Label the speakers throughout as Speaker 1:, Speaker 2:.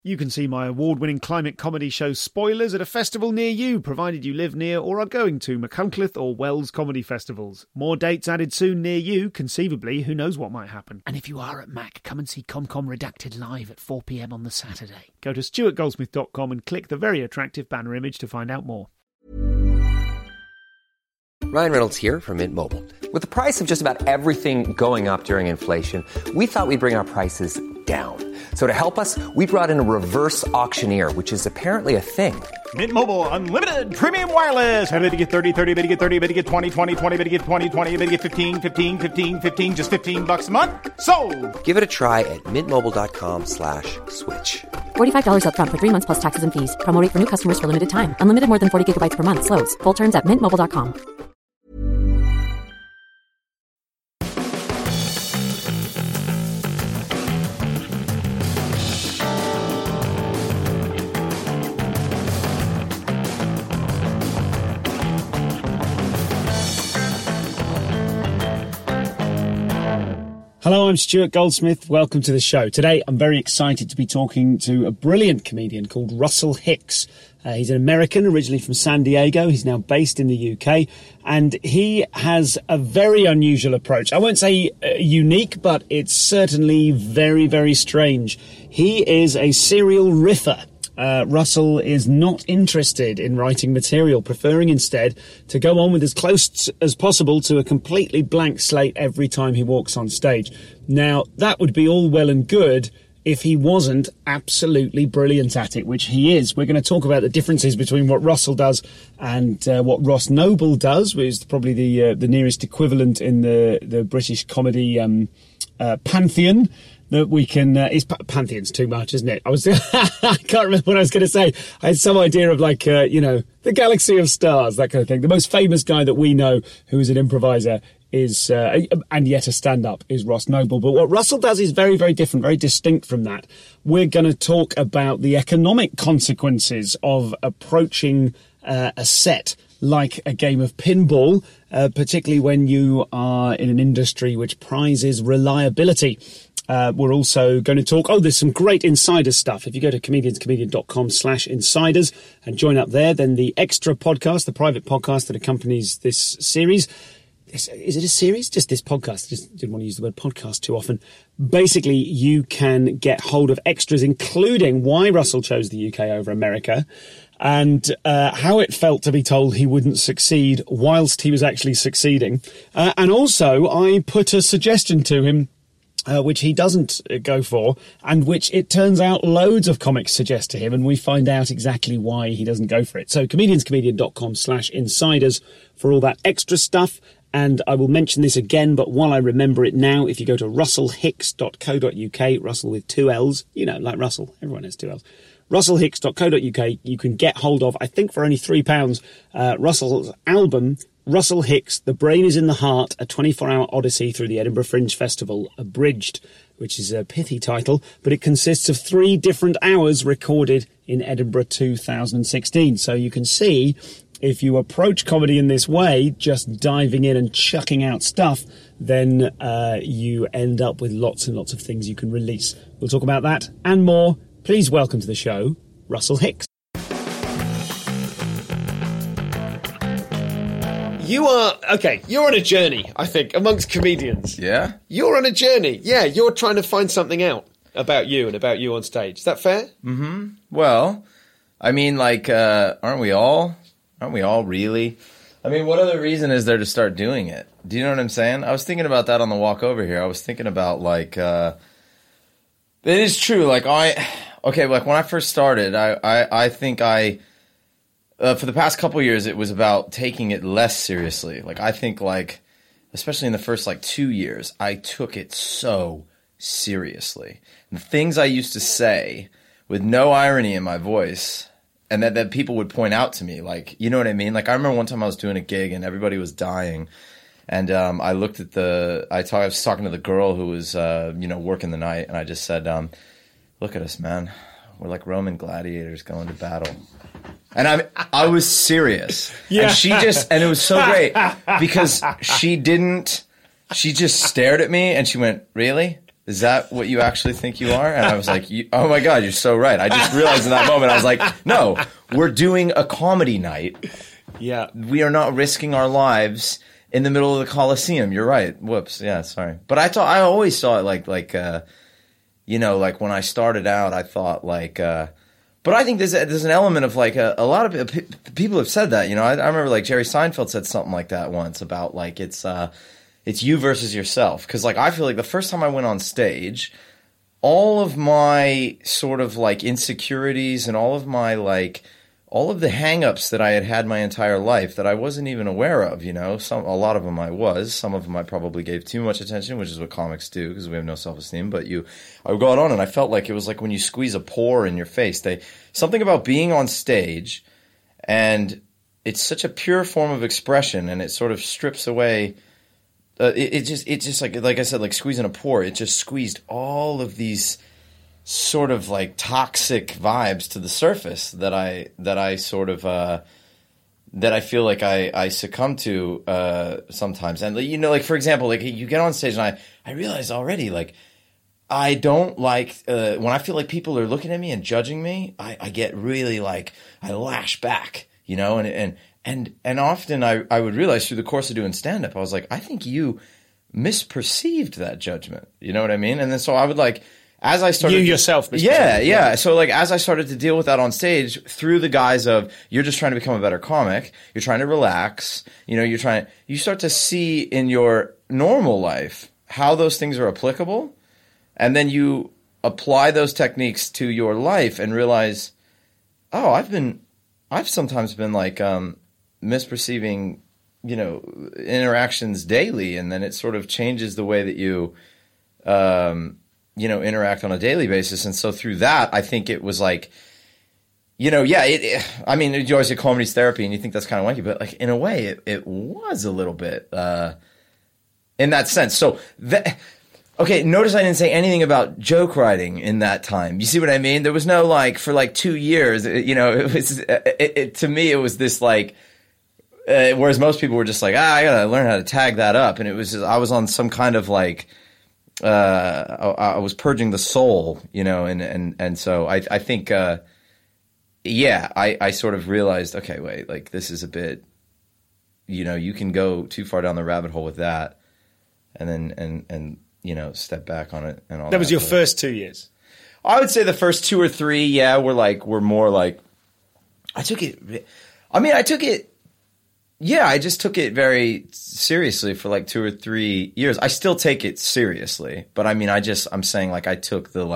Speaker 1: You can see my award-winning climate comedy show Spoilers at a festival near you, provided you live near or are going to Machynlleth or Wells comedy festivals. More dates added soon near you, conceivably, who knows what might happen. And if you are at Mac, come and see ComCom Redacted live at 4 p.m. on the Saturday. Go to stuartgoldsmith.com and click the very attractive banner image to find out more.
Speaker 2: Ryan Reynolds here from Mint Mobile. With the price of just about everything going up during inflation, we thought we'd bring our prices down. So to help us, we brought in a reverse auctioneer, which is apparently a thing.
Speaker 3: Mint Mobile Unlimited Premium Wireless. How to get 30, 30, how to get 30, how to get 20, 20, 20, how to get 20, 20, how to get 15, 15, 15, 15, just $15 a month? Sold!
Speaker 2: Give it a try at mintmobile.com/switch.
Speaker 4: $45 up front for 3 months plus taxes and fees. Promo rate for new customers for limited time. Unlimited more than 40 gigabytes per month. Slows full terms at mintmobile.com.
Speaker 1: Hello, I'm Stuart Goldsmith. Welcome to the show. Today, I'm very excited to be talking to a brilliant comedian called Russell Hicks. He's an American, originally from San Diego. He's now based in the UK, and he has a very unusual approach. I won't say unique, but it's certainly very, very strange. He is a serial riffer. Russell is not interested in writing material, preferring instead to go on with as close as possible to a completely blank slate every time he walks on stage. Now, that would be all well and good if he wasn't absolutely brilliant at it, which he is. We're going to talk about the differences between what Russell does and what Ross Noble does, which is probably the nearest equivalent in the British comedy pantheon. That we can, pantheon's too much, isn't it? I can't remember what I was going to say. I had some idea of the galaxy of stars, that kind of thing. The most famous guy that we know who is an improviser is, and yet a stand-up, is Ross Noble. But what Russell does is very, very different, very distinct from that. We're going to talk about the economic consequences of approaching a set like a game of pinball, particularly when you are in an industry which prizes reliability. We're also going to talk, there's some great insider stuff. If you go to comedianscomedian.com/insiders and join up there, then the extra podcast, the private podcast that accompanies this series. Is it a series? Just this podcast. Just didn't want to use the word podcast too often. Basically, you can get hold of extras, including why Russell chose the UK over America, and how it felt to be told he wouldn't succeed whilst he was actually succeeding. And also, I put a suggestion to him, which he doesn't go for, and which it turns out loads of comics suggest to him, and we find out exactly why he doesn't go for it. So comedianscomedian.com/insiders for all that extra stuff. And I will mention this again, but while I remember it now, if you go to russellhicks.co.uk, Russell with 2 L's, like Russell, everyone has 2 L's, russellhicks.co.uk, you can get hold of, I think for only £3, Russell's album, Russell Hicks, The Brain is in the Heart, a 24-hour odyssey through the Edinburgh Fringe Festival, Abridged, which is a pithy title, but it consists of 3 different hours recorded in Edinburgh 2016. So you can see, if you approach comedy in this way, just diving in and chucking out stuff, then you end up with lots and lots of things you can release. We'll talk about that and more. Please welcome to the show, Russell Hicks. You're on a journey, I think, amongst comedians.
Speaker 5: Yeah?
Speaker 1: You're on a journey. Yeah, you're trying to find something out about you and about you on stage. Is that fair?
Speaker 5: Mm-hmm. Well, I mean, aren't we all? Aren't we all really? I mean, what other reason is there to start doing it? Do you know what I'm saying? I was thinking about that on the walk over here. I was thinking about, it is true. When I first started, I think for the past couple years, it was about taking it less seriously. I think, especially in the first, 2 years, I took it so seriously. And the things I used to say with no irony in my voice, and that people would point out to me, you know what I mean? I remember one time I was doing a gig and everybody was dying. And I looked at I was talking to the girl who was, working the night. And I just said, look at us, man. We're like Roman gladiators going to battle. And I was serious. Yeah. And it was so great because she just stared at me and she went, really? Is that what you actually think you are? And I was like, oh my God, you're so right. I just realized in that moment, I was like, no, we're doing a comedy night.
Speaker 1: Yeah.
Speaker 5: We are not risking our lives in the middle of the Coliseum. You're right. Whoops. Yeah, sorry. But I always saw it like when I started out, I thought but I think there's an element of like a lot of people have said that, I remember like Jerry Seinfeld said something like that once about like it's you versus yourself. Cause like I feel like the first time I went on stage, all of my sort of like insecurities and all of my like all of the hang-ups that I had my entire life that I wasn't even aware of, a lot of them I was. Some of them I probably gave too much attention, which is what comics do because we have no self-esteem. But I got on and I felt like it was like when you squeeze a pore in your face. Something about being on stage, and it's such a pure form of expression, and it sort of strips away. It just like I said, like squeezing a pore. It just squeezed all of these sort of like toxic vibes to the surface that I sort of that I feel like I succumb to sometimes. And like for example, like you get on stage and I realize already like I don't like when I feel like people are looking at me and judging me, I get really like I lash back, and often I would realize through the course of doing stand up, I was like, I think you misperceived that judgment. You know what I mean? And then so I would like as I started,
Speaker 1: you yourself,
Speaker 5: yeah. So like as I started to deal with that on stage through the guise of you're just trying to become a better comic, you're trying to relax, you start to see in your normal life how those things are applicable, and then you apply those techniques to your life and realize, oh, I've sometimes been like misperceiving, interactions daily, and then it sort of changes the way that you interact on a daily basis. And so through that, I think it was like, you always say comedy's therapy and you think that's kind of wanky, but like in a way it was a little bit, in that sense. So okay, notice I didn't say anything about joke writing in that time. You see what I mean? There was no like, for like 2 years, it was, to me, it was this like, whereas most people were just like, I gotta learn how to tag that up. And it was just, I was on some kind of like, I was purging the soul, and so I think, I sort of realized, okay, wait, like this is a bit, you can go too far down the rabbit hole with that, and then step back on it and all that.
Speaker 1: That was your first 2 years?
Speaker 5: I would say the first 2 or 3, were more like, I just took it very seriously for like 2 or 3 years. I still take it seriously, but I'm saying like I took the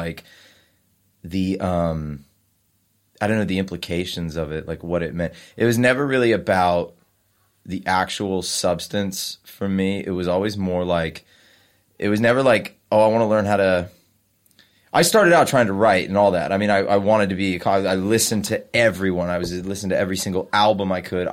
Speaker 5: I don't know, the implications of it, like what it meant. It was never really about the actual substance for me. It was always more like, it was never like, oh, I want to learn how to. I started out trying to write and all that. I wanted to be. I listened to everyone. I was listening to every single album I could.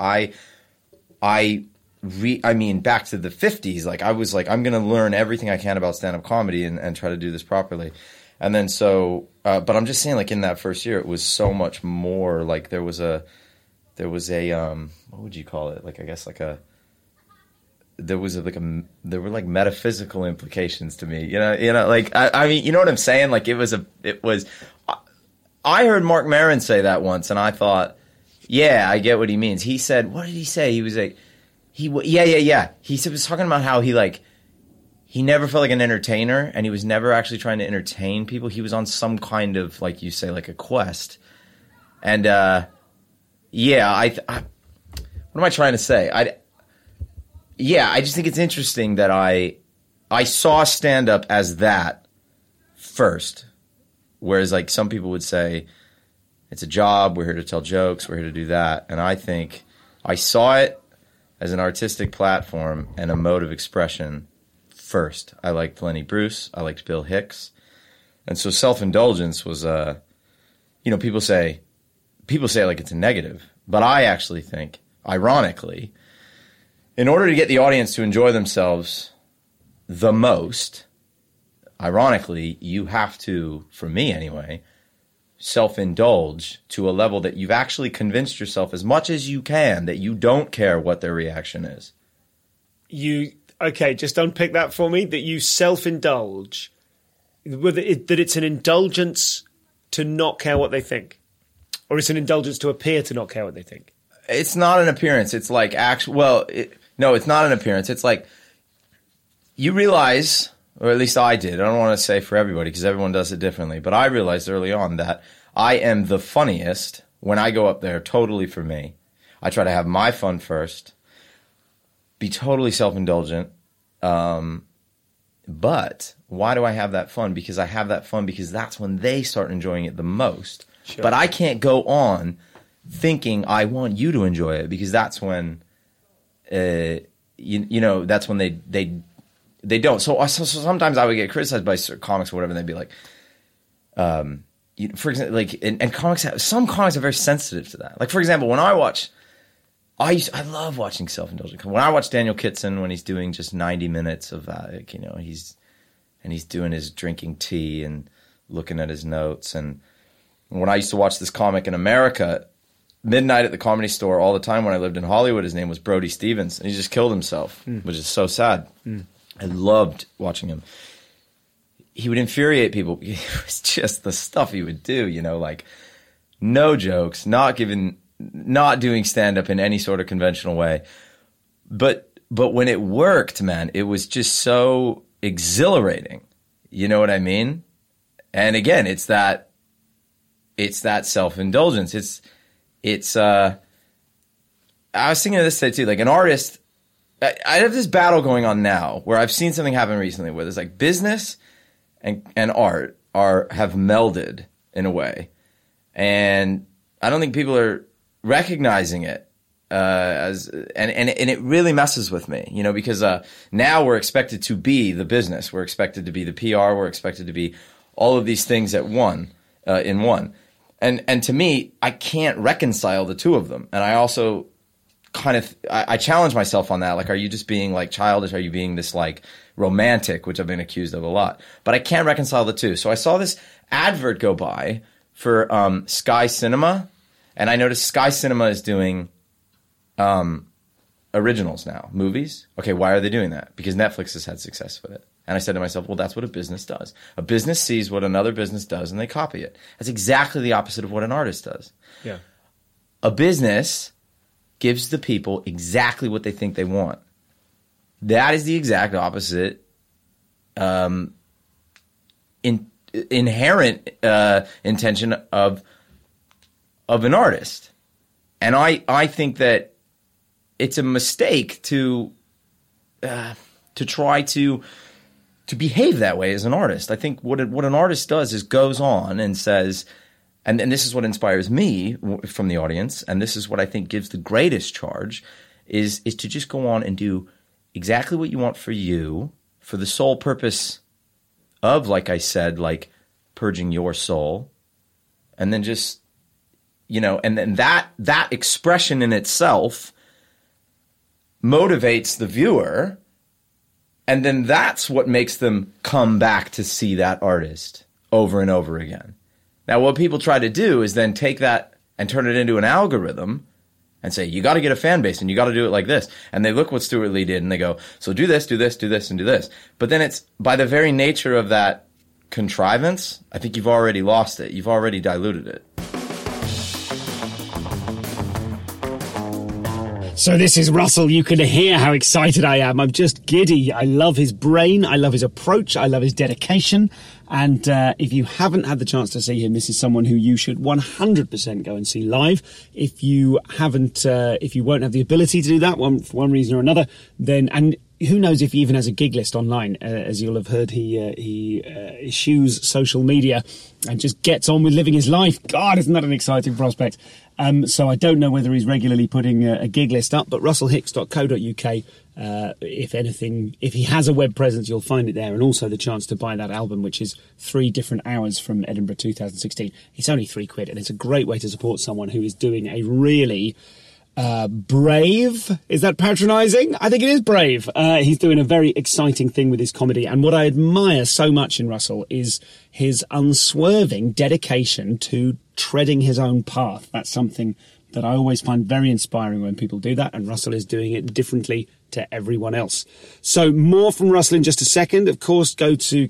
Speaker 5: Back to the 50s, like I was like, I'm going to learn everything I can about stand-up comedy and try to do this properly. And then but I'm just saying, like in that first year, it was so much more. Like there was a what would you call it? Like I guess like there were like metaphysical implications to me. Like you know what I'm saying? Like it was. I heard Marc Maron say that once, and I thought, yeah, I get what he means. He said, what did he say? He was like, He was talking about how he never felt like an entertainer, and he was never actually trying to entertain people. He was on some kind of, like you say, like a quest. And what am I trying to say? I just think it's interesting that I saw stand-up as that first, whereas like some people would say it's a job, we're here to tell jokes, we're here to do that. And I think I saw it as an artistic platform and a mode of expression first. I liked Lenny Bruce. I liked Bill Hicks. And so self-indulgence was, people say like it's a negative. But I actually think, ironically, in order to get the audience to enjoy themselves the most, ironically, you have to, for me anyway, self-indulge to a level that you've actually convinced yourself as much as you can that you don't care what their reaction is.
Speaker 1: Okay, just unpick that for me, that you self-indulge that it's an indulgence to not care what they think, or it's an indulgence to appear to not care what they think?
Speaker 5: It's not an appearance. It's like no, it's not an appearance. It's like you realize, or at least I did. I don't want to say for everybody because everyone does it differently, but I realized early on that I am the funniest when I go up there totally for me. I try to have my fun first, be totally self-indulgent. But why do I have that fun? Because I have that fun because that's when they start enjoying it the most. Sure. But I can't go on thinking I want you to enjoy it because that's when, that's when they don't. So sometimes I would get criticized by comics or whatever, and they'd be like, for example, like, and some comics are very sensitive to that. Like, for example, when I watch, I love watching self-indulgent. When I watch Daniel Kitson, when he's doing just 90 minutes of that, like, he's doing his drinking tea and looking at his notes. And when I used to watch this comic in America, midnight at the Comedy Store all the time when I lived in Hollywood, his name was Brody Stevens, and he just killed himself, which is so sad. I loved watching him. He would infuriate people. It was just the stuff he would do, like no jokes, not doing stand-up in any sort of conventional way. But when it worked, man, it was just so exhilarating. You know what I mean? And again, it's that self-indulgence. I was thinking of this today too, like an artist, I have this battle going on now where I've seen something happen recently where there's like business and art have melded in a way. And I don't think people are recognizing it and it really messes with me, because now we're expected to be the business, we're expected to be the PR, we're expected to be all of these things in one. And to me, I can't reconcile the two of them. And I also I challenge myself on that. Like, are you just being like childish? Are you being this like romantic, which I've been accused of a lot? But I can't reconcile the two. So I saw this advert go by for Sky Cinema. And I noticed Sky Cinema is doing originals now, movies. Okay, why are they doing that? Because Netflix has had success with it. And I said to myself, well, that's what a business does. A business sees what another business does and they copy it. That's exactly the opposite of what an artist does. Yeah. A business gives the people exactly what they think they want. That is the exact opposite inherent intention of an artist. And I think that it's a mistake to try to behave that way as an artist. I think what an artist does is goes on and says, and this is what inspires me from the audience, and this is what I think gives the greatest charge, is to just go on and do exactly what you want for you, for the sole purpose of, like I said, like purging your soul, and then just, and then that expression in itself motivates the viewer, and then that's what makes them come back to see that artist over and over again. Now, what people try to do is then take that and turn it into an algorithm and say, you got to get a fan base and you got to do it like this. And they look what Stuart Lee did and they go, so do this, do this, do this, and do this. But then it's by the very nature of that contrivance, I think you've already lost it. You've already diluted it.
Speaker 1: So this is Russell. You can hear how excited I am. I'm just giddy. I love his brain. I love his approach. I love his dedication. And if you haven't had the chance to see him, this is someone who you should 100% go and see live. If you haven't, if you won't have the ability to do that for one reason or another, then, and who knows if he even has a gig list online. As you'll have heard, he eschews social media and just gets on with living his life. God, isn't that an exciting prospect? So I don't know whether he's regularly putting a gig list up, but russellhicks.co.uk, if he has a web presence, you'll find it there, and also the chance to buy that album, which is 3 different hours from Edinburgh 2016. It's only £3, and it's a great way to support someone who is doing a really brave, is that patronising? I think it is brave. He's doing a very exciting thing with his comedy, and what I admire so much in Russell is his unswerving dedication to treading his own path. That's something that I always find very inspiring when people do that, and Russell is doing it differently to everyone else. So more from Russell in just a second. Of course, go to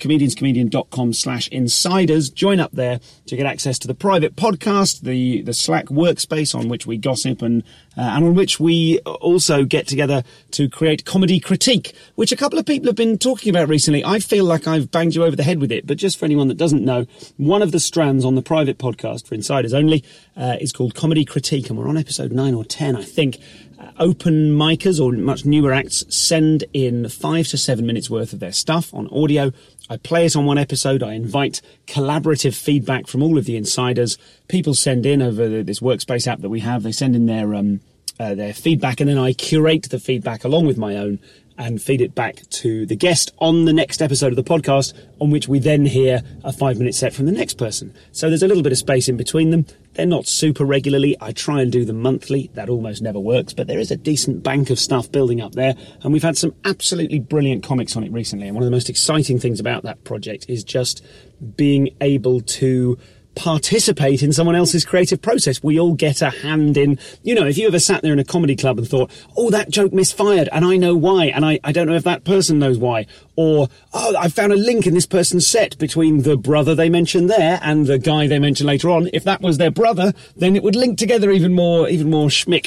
Speaker 1: comedianscomedian.com/insiders. Join up there to get access to the private podcast, the Slack workspace on which we gossip and on which we also get together to create Comedy Critique, which a couple of people have been talking about recently. I feel like I've banged you over the head with it, but just for anyone that doesn't know, one of the strands on the private podcast for insiders only is called Comedy Critique, and we're on episode 9 or 10, I think. Open micers or much newer acts send in 5 to 7 minutes worth of their stuff on audio. I play it on one episode. I invite collaborative feedback from all of the insiders. People send in over this workspace app that we have. They send in their feedback, and then I curate the feedback along with my own and feed it back to the guest on the next episode of the podcast, on which we then hear a 5-minute set from the next person. So there's a little bit of space in between them. They're not super regularly. I try and do them monthly. That almost never works, but there is a decent bank of stuff building up there, and we've had some absolutely brilliant comics on it recently. And one of the most exciting things about that project is just being able to participate in someone else's creative process. We all get a hand in, if you ever sat there in a comedy club and thought, oh, that joke misfired and I know why, and I don't know if that person knows why, or, oh, I found a link in this person's set between the brother they mentioned there and the guy they mentioned later on. If that was their brother, then it would link together even more schmick.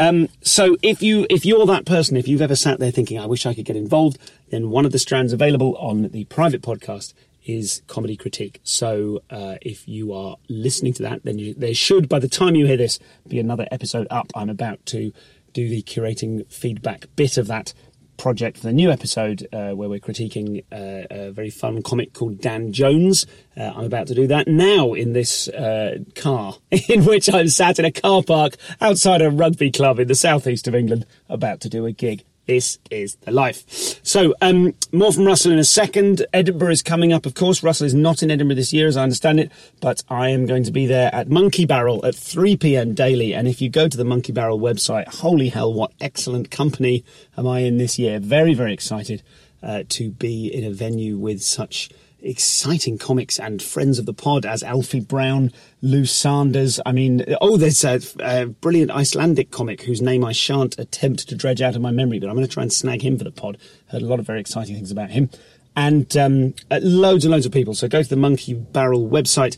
Speaker 1: So if you're that person, if you've ever sat there thinking, I wish I could get involved, then one of the strands available on the private podcast is Comedy Critique. So if you are listening to that, then there should, by the time you hear this, be another episode up. I'm about to do the curating feedback bit of that project for the new episode where we're critiquing a very fun comic called Dan Jones. I'm about to do that now in this car in which I'm sat in a car park outside a rugby club in the southeast of England about to do a gig. This is the life. So, more from Russell in a second. Edinburgh is coming up, of course. Russell is not in Edinburgh this year, as I understand it, but I am going to be there at Monkey Barrel at 3 p.m. daily. And if you go to the Monkey Barrel website, holy hell, what excellent company am I in this year. Very, very excited to be in a venue with such exciting comics and friends of the pod as Alfie Brown, Lou Sanders. I mean, there's a brilliant Icelandic comic whose name I shan't attempt to dredge out of my memory, but I'm going to try and snag him for the pod. Heard a lot of very exciting things about him. And loads and loads of people. So go to the Monkey Barrel website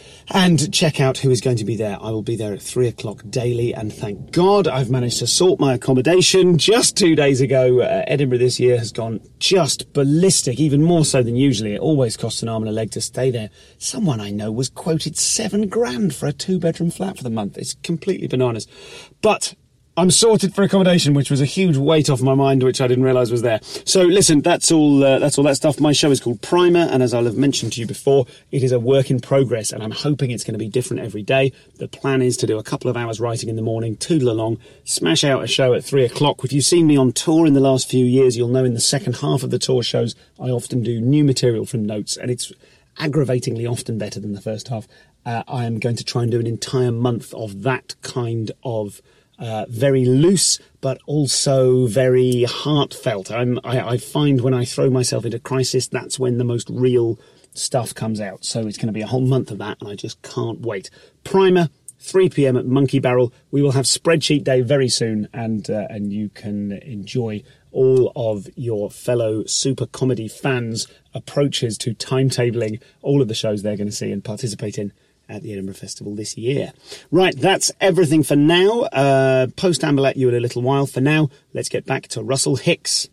Speaker 1: and check out who is going to be there. I will be there at 3 o'clock daily, and thank God I've managed to sort my accommodation just 2 days ago. Edinburgh this year has gone just ballistic, even more so than usually. It always costs an arm and a leg to stay there. Someone I know was quoted $7,000 for a 2-bedroom flat for the month. It's completely bananas. But I'm sorted for accommodation, which was a huge weight off my mind, which I didn't realise was there. So listen, that's all that stuff. My show is called Primer, and as I'll have mentioned to you before, it is a work in progress, and I'm hoping it's going to be different every day. The plan is to do a couple of hours writing in the morning, toodle along, smash out a show at 3 o'clock. If you've seen me on tour in the last few years, you'll know in the second half of the tour shows, I often do new material from notes, and it's aggravatingly often better than the first half. I am going to try and do an entire month of that kind of very loose, but also very heartfelt. I find when I throw myself into crisis, that's when the most real stuff comes out. So it's going to be a whole month of that, and I just can't wait. Primer, 3 p.m. at Monkey Barrel. We will have Spreadsheet Day very soon, and you can enjoy all of your fellow super comedy fans' approaches to timetabling all of the shows they're going to see and participate in at the Edinburgh Festival this year. Right, that's everything for now. Post-amble at you in a little while. For now, let's get back to Russell Hicks.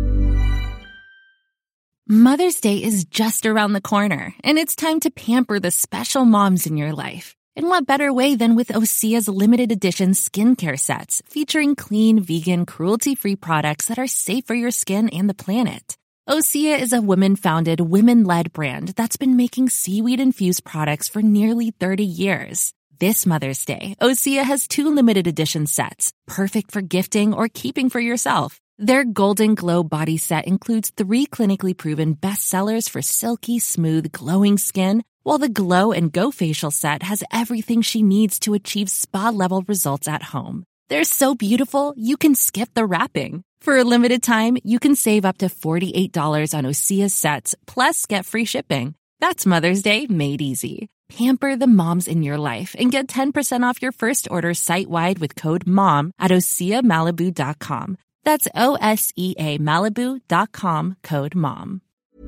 Speaker 6: Mother's Day is just around the corner, and it's time to pamper the special moms in your life. And what better way than with Osea's limited edition skincare sets, featuring clean, vegan, cruelty-free products that are safe for your skin and the planet. Osea is a women-founded, women-led brand that's been making seaweed-infused products for nearly 30 years. This Mother's Day, Osea has 2 limited edition sets, perfect for gifting or keeping for yourself. Their Golden Glow body set includes 3 clinically proven bestsellers for silky, smooth, glowing skin, while the Glow and Go facial set has everything she needs to achieve spa-level results at home. They're so beautiful, you can skip the wrapping. For a limited time, you can save up to $48 on Osea's sets, plus get free shipping. That's Mother's Day made easy. Pamper the moms in your life and get 10% off your first order site-wide with code MOM at OseaMalibu.com. That's OSEA Malibu.com, code MOM.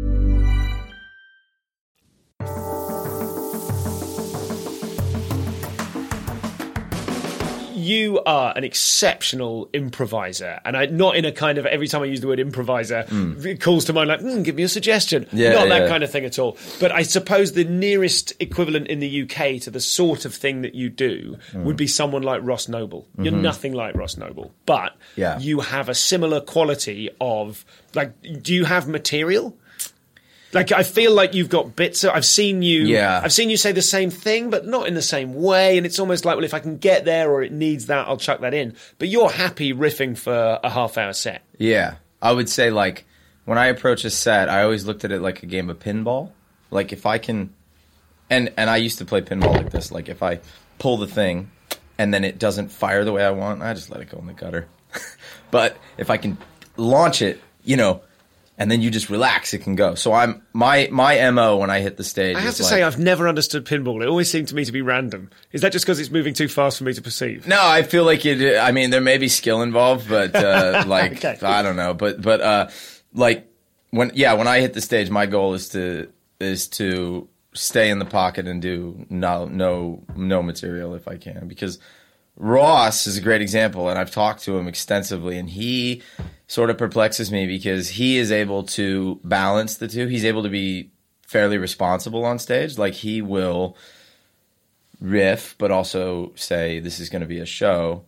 Speaker 1: You are an exceptional improviser, and not in a kind of, every time I use the word improviser, it calls to mind like, give me a suggestion. Not that kind of thing at all. But I suppose the nearest equivalent in the UK to the sort of thing that you do would be someone like Ross Noble. You're nothing like Ross Noble, but you have a similar quality of, like, do you have material? Like, I feel like you've got bits. I've seen you say the same thing, but not in the same way. And it's almost like, well, if I can get there or it needs that, I'll chuck that in. But you're happy riffing for a half-hour set.
Speaker 5: Yeah. I would say, like, when I approach a set, I always looked at it like a game of pinball. Like, if I can... And I used to play pinball like this. Like, if I pull the thing and then it doesn't fire the way I want, I just let it go in the gutter. But if I can launch it, you know... And then you just relax, it can go. So my MO when I hit the stage.
Speaker 1: I have to say, I've never understood pinball. It always seemed to me to be random. Is that just because it's moving too fast for me to perceive?
Speaker 5: No, I feel like it. I mean, there may be skill involved, but like okay. I don't know. But like when I hit the stage, my goal is to stay in the pocket and do no material if I can, because Ross is a great example, and I've talked to him extensively, and he sort of perplexes me because he is able to balance the two. He's able to be fairly responsible on stage. Like, he will riff, but also say, this is going to be a show.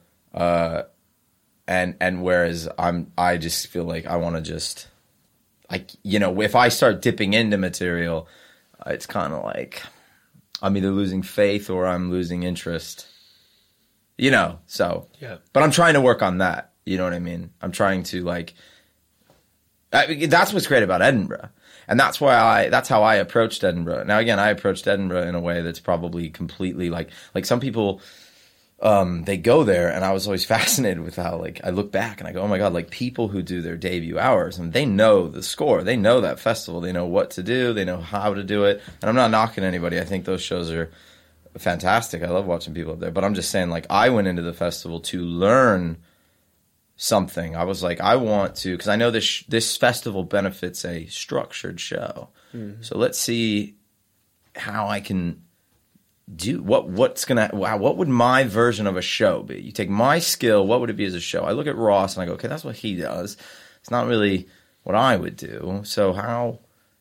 Speaker 5: And whereas I just feel like I want to just, like, you know, if I start dipping into material, it's kind of like I'm either losing faith or I'm losing interest. You know, so. Yeah. But I'm trying to work on that. You know what I mean? I'm trying to, like, that's what's great about Edinburgh. And that's how I approached Edinburgh. Now, again, I approached Edinburgh in a way that's probably completely like some people, they go there, and I was always fascinated with how, like, I look back and I go, oh my God, like, people who do their debut hours, and they know the score, they know that festival, they know what to do, they know how to do it. And I'm not knocking anybody. I think those shows are fantastic. I love watching people up there. But I'm just saying, like, I went into the festival to learn something. I was like, I want to, because I know this festival benefits a structured show. Mm-hmm. So let's see how I can do what would my version of a show be? You take my skill, what would it be as a show? I look at Ross and I go, okay, that's what he does. It's not really what I would do. So how?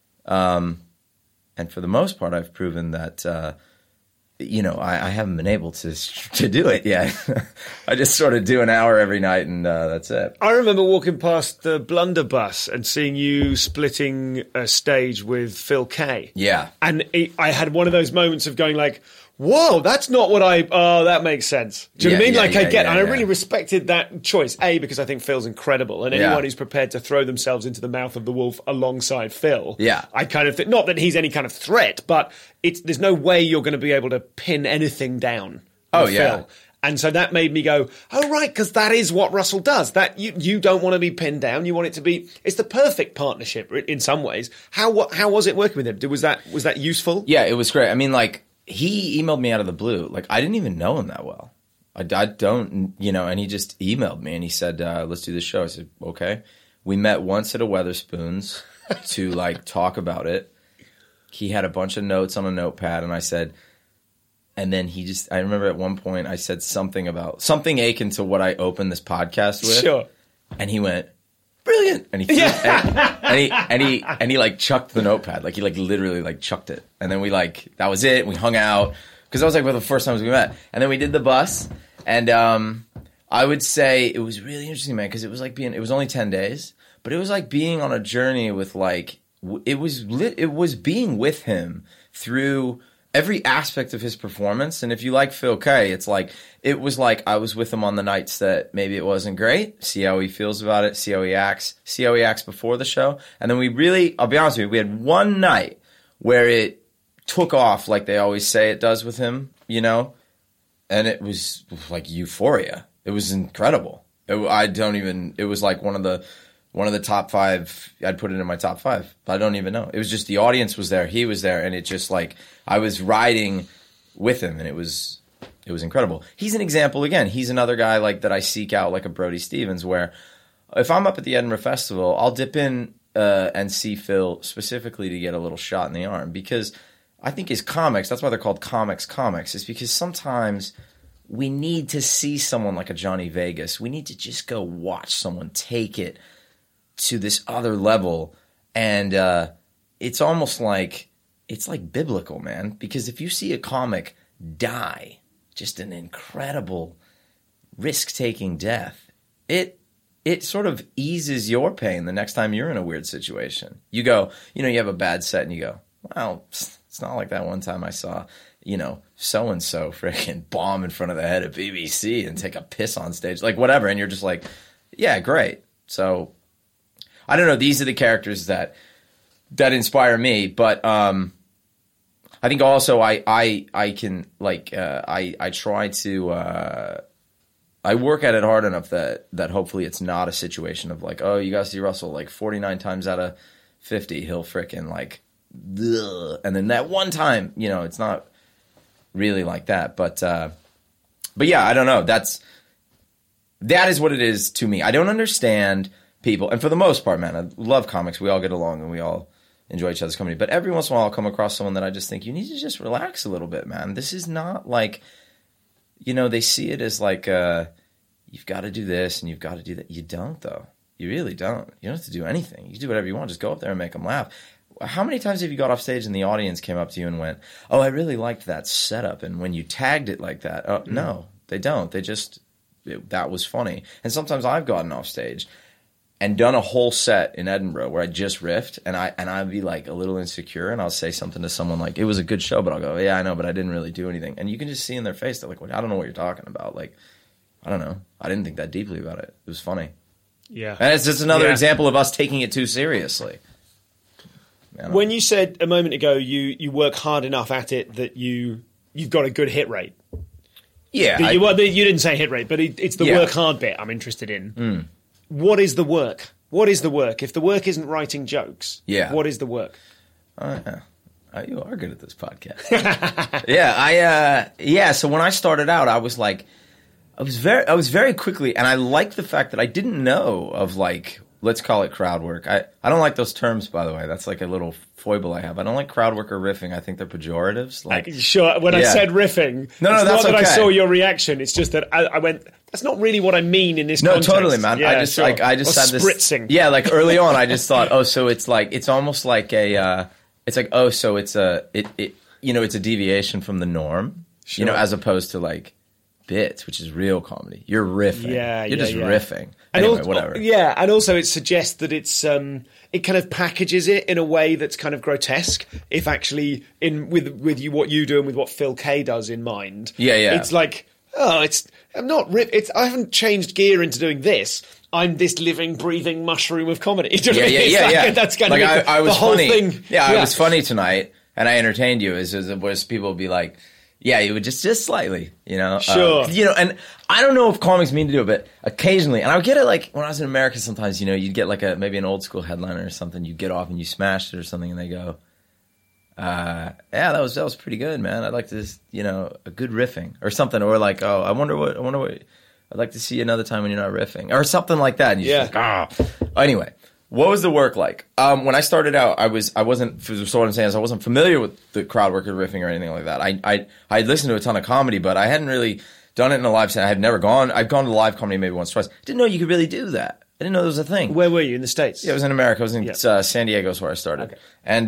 Speaker 5: And for the most part, I've proven that. You know, I haven't been able to do it yet. I just sort of do an hour every night, and that's it.
Speaker 1: I remember walking past the Blunderbuss and seeing you splitting a stage with Phil Kay.
Speaker 5: Yeah.
Speaker 1: And I had one of those moments of going like, whoa, that's not what that makes sense. Do you know what I mean? Like, I get, and I really respected that choice. A, because I think Phil's incredible, and anyone who's prepared to throw themselves into the mouth of the wolf alongside Phil, I kind of think, not that he's any kind of threat, but there's no way you're going to be able to pin anything down with Phil. And so that made me go, oh, right, because that is what Russell does. That you don't want to be pinned down. You want it to be, it's the perfect partnership in some ways. How was it working with him? Was that useful?
Speaker 5: Yeah, it was great. I mean, like, he emailed me out of the blue. Like, I didn't even know him that well. I don't, you know, and he just emailed me and he said, let's do this show. I said, okay. We met once at a Weatherspoons to, like, talk about it. He had a bunch of notes on a notepad, and I said, and then I remember at one point I said something akin to what I opened this podcast with. Sure. And he went, brilliant. And he and he like chucked the notepad. Like, he like literally like chucked it. And then we that was it. We hung out. Because that was like one of the first times we met. And then we did the bus. And I would say it was really interesting, man, because it was like it was only 10 days. But it was like being on a journey with, like, it was being with him through every aspect of his performance. And if you like Phil Kay, it's like, it was like I was with him on the nights that maybe it wasn't great, see how he feels about it, see how he acts before the show. And then I'll be honest with you, we had one night where it took off like they always say it does with him, you know? And it was like euphoria. It was incredible. It was like one of the top 5. I'd put it in my top 5. I don't even know. It was just the audience was there. He was there. And it just, like, I was riding with him, and it was incredible. He's an example, again. He's another guy, like, that I seek out, like a Brody Stevens, where if I'm up at the Edinburgh Festival, I'll dip in and see Phil specifically to get a little shot in the arm, because I think as comics, that's why they're called comics, is because sometimes we need to see someone like a Johnny Vegas. We need to just go watch someone take it to this other level. And it's almost like, it's like biblical, man, because if you see a comic die just an incredible risk-taking death, it sort of eases your pain the next time you're in a weird situation. You go, you have a bad set and you go, well, it's not like that one time I saw, so-and-so freaking bomb in front of the head of BBC and take a piss on stage, like whatever. And you're just like, yeah, great. So I don't know. These are the characters that inspire me. But I think also I can I try to I work at it hard enough that hopefully it's not a situation of like, oh, you guys see Russell like 49 times out of 50 he'll frickin' like, ugh. And then that one time, it's not really like that. But yeah, I don't know. That is what it is to me. I don't understand people, and for the most part, man, I love comics. We all get along and we all enjoy each other's company. But every once in a while, I'll come across someone that I just think, you need to just relax a little bit, man. This is not like, they see it as like, you've got to do this and you've got to do that. You don't, though. You really don't. You don't have to do anything. You can do whatever you want. Just go up there and make them laugh. How many times have you got off stage and the audience came up to you and went, oh, I really liked that setup, and when you tagged it like that? Oh, no, they don't. They just, that was funny. And sometimes I've gotten off stage and done a whole set in Edinburgh where I just riffed, and I'd be like a little insecure, and I'll say something to someone like, it was a good show, but I'll go, yeah, I know, but I didn't really do anything. And you can just see in their face, they're like, well, I don't know what you're talking about. Like, I don't know. I didn't think that deeply about it. It was funny.
Speaker 1: Yeah.
Speaker 5: And it's just another example of us taking it too seriously.
Speaker 1: When you said a moment ago you work hard enough at it that you've got a good hit rate.
Speaker 5: Yeah.
Speaker 1: You didn't say hit rate, but it's the work hard bit I'm interested in. What is the work? What is the work? If the work isn't writing jokes, what is the work?
Speaker 5: You are good at this podcast. So when I started out, I was like, I was very quickly, and I liked the fact that I didn't know of like, let's call it crowd work. I don't like those terms, by the way. That's like a little foible I have. I don't like crowd work or riffing. I think they're pejoratives. Like,
Speaker 1: sure, when I said riffing,
Speaker 5: no,
Speaker 1: it's
Speaker 5: that's
Speaker 1: not that
Speaker 5: okay.
Speaker 1: I saw your reaction. It's just that I went, that's not really what I mean in this context.
Speaker 5: No, totally, man.
Speaker 1: Yeah,
Speaker 5: I just had this
Speaker 1: spritzing.
Speaker 5: Yeah, like early on, I just thought, oh, so it's like, it's almost like a, it's like, oh, so it's it's a deviation from the norm, as opposed to like bits, which is real comedy. You're riffing. You're just riffing. Anyway, whatever.
Speaker 1: Yeah, and also it suggests that it's it kind of packages it in a way that's kind of grotesque. If actually with you what you do and with what Phil Kay does in mind.
Speaker 5: Yeah.
Speaker 1: It's like, I haven't changed gear into doing this. I'm this living, breathing mushroom of comedy.
Speaker 5: Yeah.
Speaker 1: That's kind
Speaker 5: of
Speaker 1: I was
Speaker 5: the whole
Speaker 1: funny.
Speaker 5: Thing. Yeah, I was funny tonight, and I entertained you. As people would be like, yeah, you would just slightly,
Speaker 1: Sure.
Speaker 5: And I don't know if comics mean to do it, but occasionally, and I would get it like when I was in America sometimes, you'd get like maybe an old school headliner or something, you get off and you smashed it or something, and they go, that was pretty good, man. I'd like to, a good riffing or something, or like, oh, I wonder what, I'd like to see another time when you're not riffing or something like that. And you're just like, Anyway. What was the work like? When I started out, I wasn't. So what I'm saying is, I wasn't familiar with the crowd work or riffing or anything like that. I listened to a ton of comedy, but I hadn't really done it in a live set. I had never gone. I've gone to live comedy maybe once, twice. Didn't know you could really do that. I didn't know there was a thing.
Speaker 1: Where were you in the States?
Speaker 5: Yeah, I was in America. I was in San Diego, is where I started.
Speaker 1: Okay.
Speaker 5: And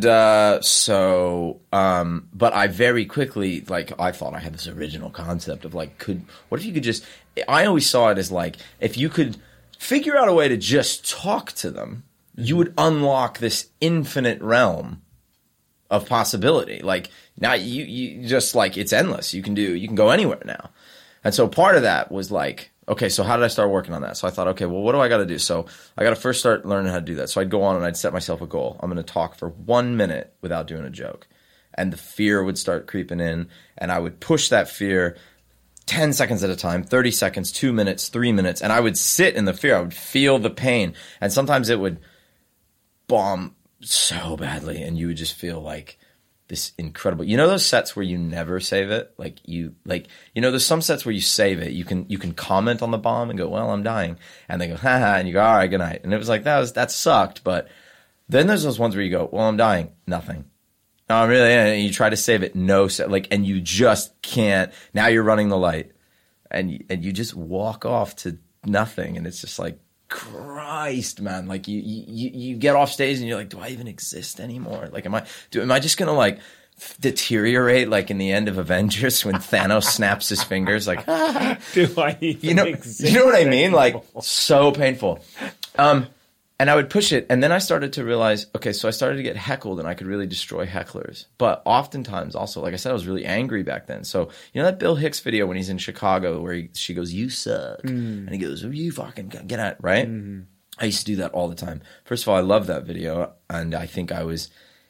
Speaker 5: but I very quickly I thought I had this original concept of what if you could just? I always saw it as like if you could figure out a way to just talk to them. You would unlock this infinite realm of possibility. Like now you just like, it's endless. You can go anywhere now. And so part of that was like, okay, so how did I start working on that? So I thought, okay, well, what do I got to do? So I got to first start learning how to do that. So I'd go on and I'd set myself a goal. I'm going to talk for 1 minute without doing a joke. And the fear would start creeping in, and I would push that fear 10 seconds at a time, 30 seconds, 2 minutes, 3 minutes. And I would sit in the fear. I would feel the pain. And sometimes it would bomb so badly, and you would just feel like this incredible, you know, those sets where you never save it? There's some sets where you save it. You can comment on the bomb and go, well, I'm dying. And they go, haha, and you go, all right, good night. And it was like, that sucked. But then there's those ones where you go, well, I'm dying. Nothing. No, I'm really, and you try to save it. No, and you just can't. Now you're running the light and you just walk off to nothing. And it's just like, Christ, man, like you get off stage and you're like, do I even exist anymore? Like, am I just gonna like deteriorate like in the end of Avengers when Thanos snaps his fingers? Like,
Speaker 1: do I even exist?
Speaker 5: You know what I mean? Like, so painful. And I would push it, and then I started to realize, okay, so I started to get heckled, and I could really destroy hecklers. But oftentimes, also, like I said, I was really angry back then. So, you know that Bill Hicks video when he's in Chicago where she goes, "You suck," and he goes, "Oh, you fucking get out," right? I used to do that all the time. First of all, I love that video, and I think I was.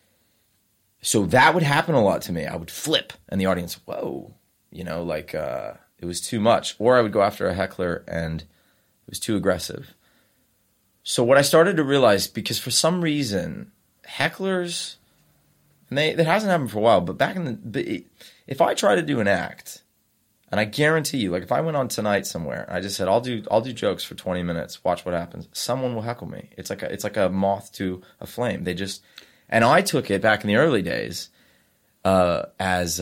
Speaker 5: So that would happen a lot to me. I would flip, and the audience, whoa, you know, like it was too much, or I would go after a heckler, and it was too aggressive. So what I started to realize, because for some reason, hecklers, and that hasn't happened for a while, but if I try to do an act, and I guarantee you, like if I went on Tonight somewhere, I just said, I'll do jokes for 20 minutes, watch what happens, someone will heckle me. It's like a moth to a flame. And I took it back in the early days as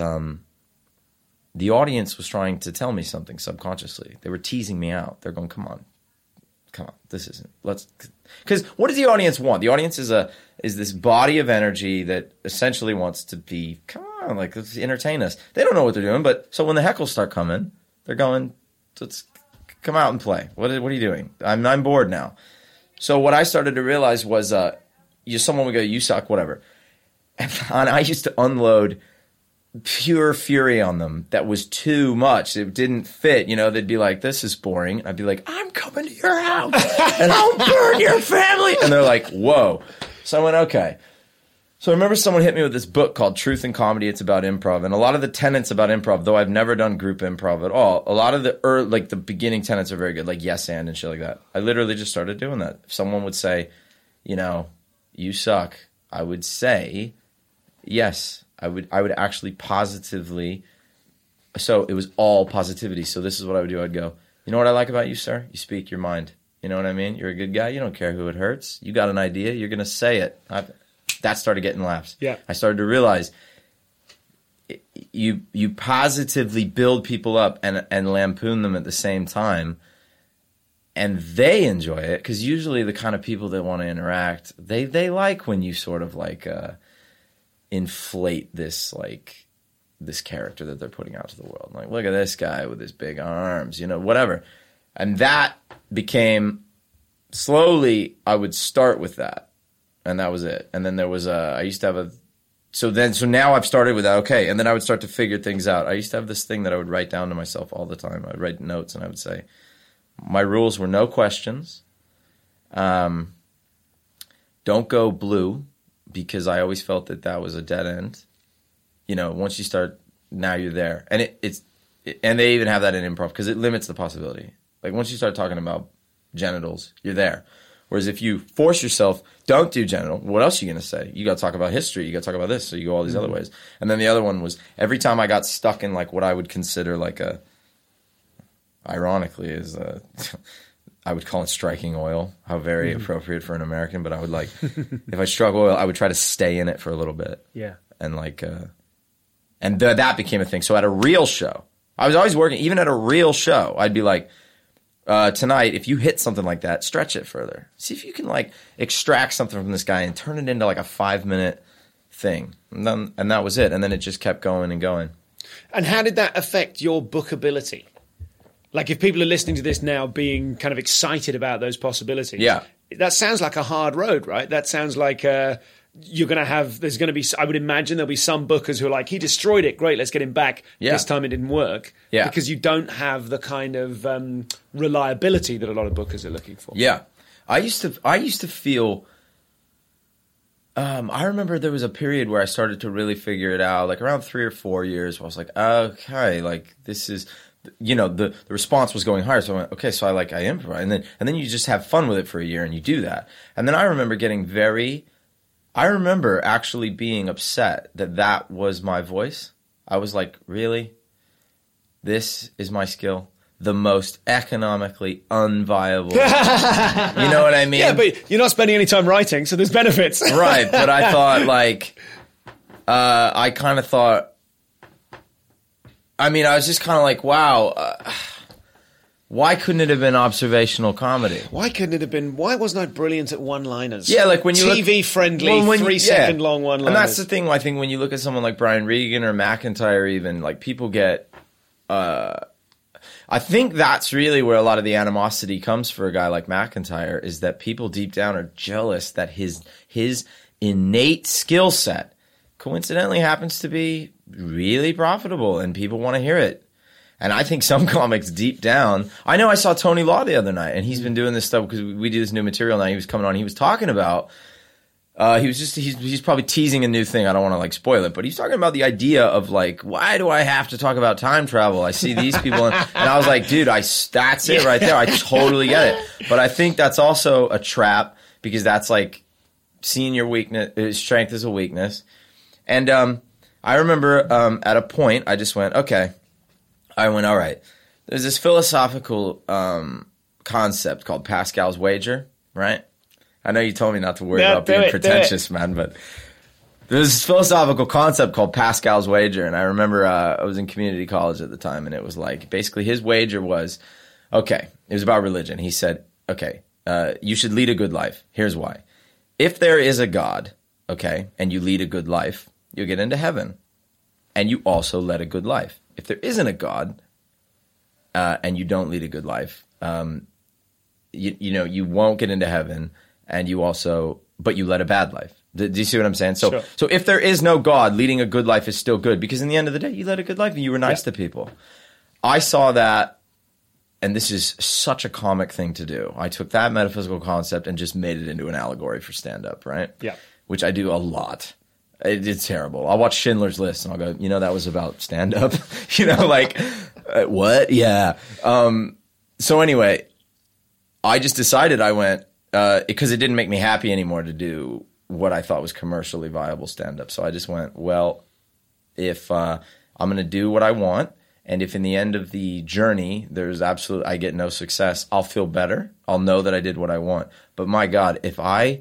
Speaker 5: the audience was trying to tell me something subconsciously. They were teasing me out. They're going, come on, this isn't. Because what does the audience want? The audience is this body of energy that essentially wants to be, come on, like, let's entertain us. They don't know what they're doing, but so when the heckles start coming, they're going, let's come out and play. What are you doing? I'm bored now. So what I started to realize was, someone would go, you suck, whatever, and I used to unload pure fury on them that was too much. It didn't fit. You know, they'd be like, this is boring. And I'd be like, I'm coming to your house and I'll burn your family. And they're like, whoa. So I went, okay. So I remember someone hit me with this book called Truth in Comedy. It's about improv. And a lot of the tenets about improv, though I've never done group improv at all, a lot of the beginning tenets are very good, like yes and shit like that. I literally just started doing that. If someone would say, you know, you suck, I would say, yes. I would actually positively, so it was all positivity. So this is what I would do. I'd go, you know what I like about you, sir? You speak your mind. You know what I mean? You're a good guy. You don't care who it hurts. You got an idea. You're going to say it. That started getting laughs. Yeah. I started to realize you positively build people up and lampoon them at the same time. And they enjoy it because usually the kind of people that want to interact, they like when you sort of like inflate this character that they're putting out to the world. Like, look at this guy with his big arms, you know, whatever. And that became slowly, I would start with that. And that was it. And then there was I used to have so now I've started with that. Okay. And then I would start to figure things out. I used to have this thing that I would write down to myself all the time. I'd write notes and I would say, my rules were no questions. Don't go blue. Because I always felt that was a dead end. You know, once you start, now you're there. And and they even have that in improv because it limits the possibility. Like once you start talking about genitals, you're there. Whereas if you force yourself, don't do genital, what else are you going to say? You got to talk about history. You got to talk about this. So you go all these other ways. And then the other one was every time I got stuck in like what I would consider like ironically is I would call it striking oil, how very appropriate for an American, but I would like, if I struck oil, I would try to stay in it for a little bit. Yeah. And like, that became a thing. So at a real show, I was always working, even at a real show, I'd be like, tonight, if you hit something like that, stretch it further. See if you can like extract something from this guy and turn it into like a 5-minute thing. And that was it. And then it just kept going and going.
Speaker 1: And how did that affect your bookability? Like if people are listening to this now being kind of excited about those possibilities, that sounds like a hard road, right? That sounds like there's going to be, I would imagine there'll be some bookers who are like, he destroyed it, great, let's get him back. This time it didn't work. Yeah. Because you don't have the kind of reliability that a lot of bookers are looking for.
Speaker 5: Yeah. I used to feel, I remember there was a period where I started to really figure it out, like around 3 or 4 years where I was like, okay, like this is, you know, the response was going higher. So I went, okay, so I improvise. And then you just have fun with it for a year and you do that. And then I remember getting very I remember actually being upset that was my voice. I was like, really? This is my skill? The most economically unviable. You know what I mean?
Speaker 1: Yeah, but you're not spending any time writing, so there's benefits.
Speaker 5: Right, but I thought I kind of thought, I was just kind of like, wow, why couldn't it have been observational comedy?
Speaker 1: Why wasn't I brilliant at one-liners?
Speaker 5: Yeah, like when you
Speaker 1: TV-friendly, 3-second long one-liners.
Speaker 5: And that's the thing, I think when you look at someone like Brian Regan or McIntyre even, like people get, I think that's really where a lot of the animosity comes for a guy like McIntyre, is that people deep down are jealous that his innate skill set coincidentally happens to be really profitable and people want to hear it. And I think some comics deep down, I know I saw Tony Law the other night, and he's been doing this stuff because we do this new material now. He was coming on, he was talking about, he's probably teasing a new thing. I don't want to spoil it, but he's talking about the idea of why do I have to talk about time travel? I see these people, and I was like, dude, that's it right there. I totally get it. But I think that's also a trap, because that's seeing your weakness, strength as a weakness. And I remember at a point, I just went, okay. I went, all right. There's this philosophical concept called Pascal's wager, right? I know you told me not to worry about being pretentious, man, but there's this philosophical concept called Pascal's wager, and I remember I was in community college at the time, and it was basically his wager was, okay, it was about religion. He said, okay, you should lead a good life. Here's why. If there is a God, okay, and you lead a good life, you'll get into heaven, and you also led a good life. If there isn't a God, and you don't lead a good life, you won't get into heaven, and but you led a bad life. Do you see what I'm saying? So if there is no God, leading a good life is still good, because in the end of the day, you led a good life and you were nice to people. I saw that, and this is such a comic thing to do. I took that metaphysical concept and just made it into an allegory for stand-up, right? Yeah. Which I do a lot. It's terrible. I'll watch Schindler's List and I'll go, that was about stand-up. What? Yeah. So anyway, I just decided I went, because it didn't make me happy anymore to do what I thought was commercially viable stand-up. So I just went, well, if I'm going to do what I want, and if in the end of the journey I get no success, I'll feel better. I'll know that I did what I want. But my God, if I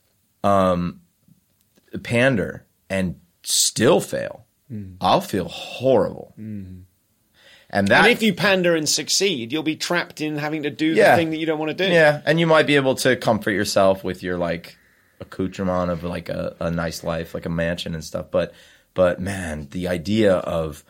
Speaker 5: pander and still fail, I'll feel horrible. And
Speaker 1: if you pander and succeed, you'll be trapped in having to do the thing that you don't want to do.
Speaker 5: Yeah, and you might be able to comfort yourself with your accoutrement of a nice life, like a mansion and stuff. But man, the idea of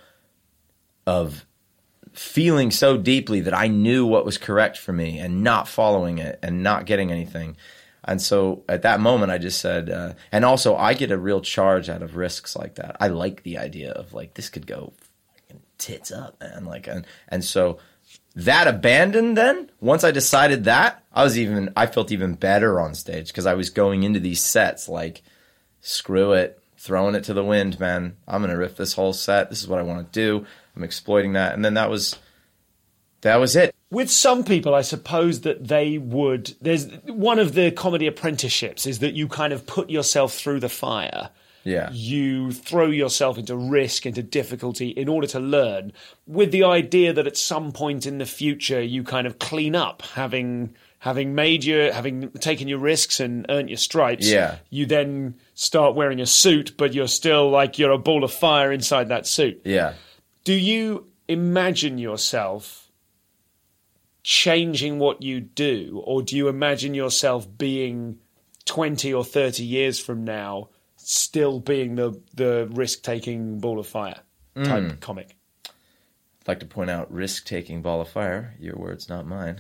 Speaker 5: feeling so deeply that I knew what was correct for me and not following it and not getting anything. And so at that moment, I just said, and also I get a real charge out of risks like that. I like the idea of this could go fucking tits up, man. And so that abandoned then, once I decided that, I felt even better on stage, because I was going into these sets screw it, throwing it to the wind, man. I'm going to riff this whole set. This is what I want to do. I'm exploiting that. And then that was it.
Speaker 1: With some people, I suppose that there's one of the comedy apprenticeships is that you kind of put yourself through the fire.
Speaker 5: Yeah.
Speaker 1: You throw yourself into risk, into difficulty in order to learn, with the idea that at some point in the future you kind of clean up, having taken your risks and earned your stripes.
Speaker 5: Yeah.
Speaker 1: You then start wearing a suit, but you're still you're a ball of fire inside that suit.
Speaker 5: Yeah.
Speaker 1: Do you imagine yourself changing what you do, or do you imagine yourself being 20 or 30 years from now still being the risk-taking ball of fire type comic?
Speaker 5: I'd like to point out, risk-taking ball of fire, your words, not mine.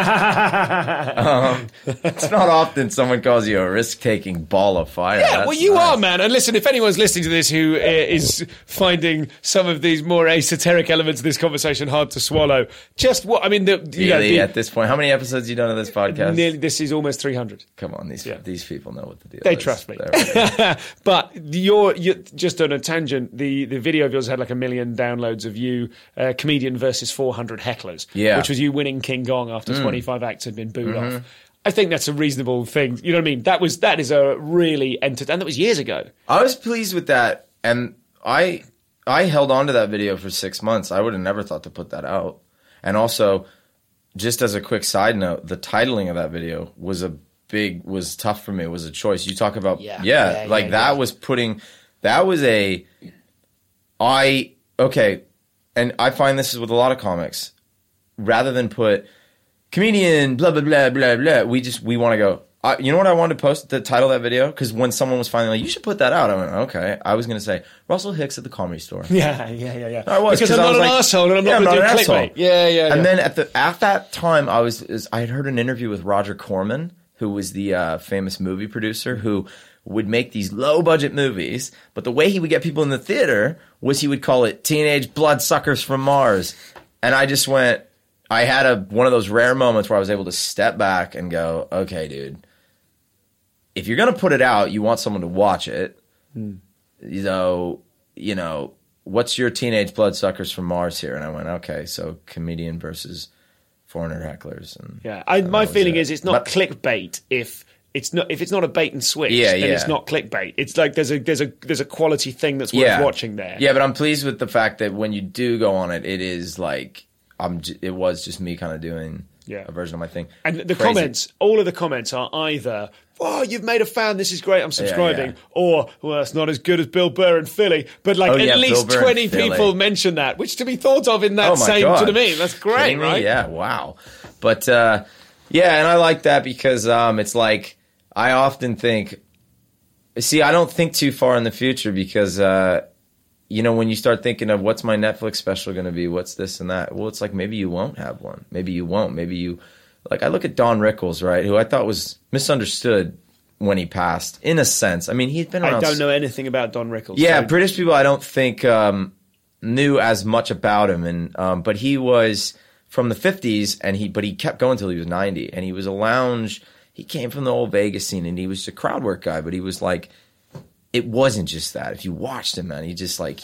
Speaker 5: It's not often someone calls you a risk-taking ball of fire.
Speaker 1: Yeah, well, you are, man. And listen, if anyone's listening to this who is finding some of these more esoteric elements of this conversation hard to swallow, just what,
Speaker 5: at this point, how many episodes have you done of this podcast?
Speaker 1: This is almost 300.
Speaker 5: Come on, these people know what the deal is.
Speaker 1: They trust me. But you're just on a tangent. The video of yours had 1 million downloads of you, comedian versus 400 hecklers, which was you winning King Gong after 25 acts had been booed off. I think that's a reasonable thing. You know what I mean? That is a really and that was years ago.
Speaker 5: I was pleased with that, and I held on to that video for 6 months. I would have never thought to put that out. And also, just as a quick side note, the titling of that video was tough for me. It was a choice. You talk about and I find this is with a lot of comics. Rather than put comedian blah blah blah blah blah, we want to go. You know what I wanted to post the title of that video? Because when someone was finally like, you should put that out, I went, okay. I was going to say, Russell Hicks at the Comedy Store.
Speaker 1: Yeah.
Speaker 5: I was,
Speaker 1: because I'm not an asshole and I'm not going to do clickbait. Yeah.
Speaker 5: And then at that time, I had heard an interview with Roger Corman, who was the famous movie producer who would make these low-budget movies, but the way he would get people in the theater was he would call it Teenage Bloodsuckers from Mars. And I just went, I had one of those rare moments where I was able to step back and go, okay, dude, if you're going to put it out, you want someone to watch it. So, what's your Teenage Bloodsuckers from Mars here? And I went, okay, so comedian versus foreigner hecklers. And
Speaker 1: my feeling is it's not clickbait if it's not a bait and switch. Then it's not clickbait. It's like there's a quality thing that's worth watching there.
Speaker 5: Yeah, but I'm pleased with the fact that when you do go on it, it is like it was just me kind of doing a version of my thing.
Speaker 1: And the comments, all of the comments are either, "Oh, you've made a fan. This is great. I'm subscribing," or, "Well, it's not as good as Bill Burr in Philly." But at least 20 people mention that, which to be thought of in that same sort of meme. That's great, right?
Speaker 5: Yeah, wow. But and I like that because it's like I often think. See, I don't think too far in the future because. When you start thinking of what's my Netflix special going to be, what's this and that, well, it's like maybe you won't have one. Maybe you won't. Maybe you, like I look at Don Rickles, right, who I thought was misunderstood when he passed, in a sense. I mean, he'd been around.
Speaker 1: I don't know anything about Don Rickles.
Speaker 5: Yeah, so. British people I don't think knew as much about him, and but he was from the 50s, but he kept going till he was 90, and he was a lounge. He came from the old Vegas scene, and he was a crowd work guy, but he was like. It wasn't just that. If you watched him, man, what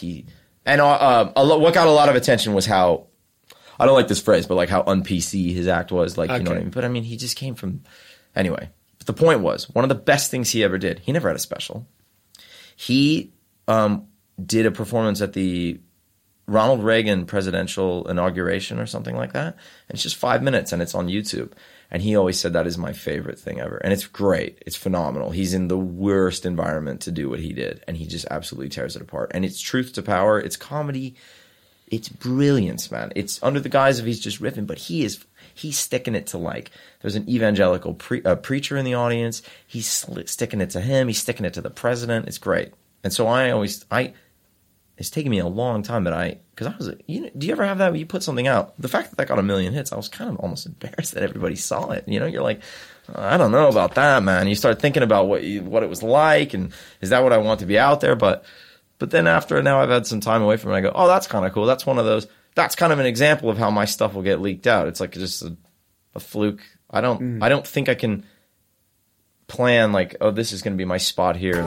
Speaker 5: got a lot of attention was how, I don't like this phrase, but like how un-PC his act was. Like, you know what I mean? But I mean, he just came from, anyway. But the point was, one of the best things he ever did, he never had a special. He did a performance at the Ronald Reagan presidential inauguration or something like that. And it's just 5 minutes and it's on YouTube. And he always said that is my favorite thing ever. And it's great. It's phenomenal. He's in the worst environment to do what he did. And he just absolutely tears it apart. And it's truth to power. It's comedy. It's brilliance, man. It's under the guise of he's just riffing. But he's sticking it to like, there's an evangelical preacher in the audience. He's sticking it to him. He's sticking it to the president. It's great. And so it's taken me a long time because I was, do you ever have that when you put something out? The fact that got 1 million hits, I was kind of almost embarrassed that everybody saw it. You're like, I don't know about that, man. You start thinking about what it was like, and is that what I want to be out there? But then after now I've had some time away from it, I go, oh, that's kind of cool. That's one of those. That's kind of an example of how my stuff will get leaked out. It's like just a fluke. I don't think I can plan like, oh, this is going to be my spot here.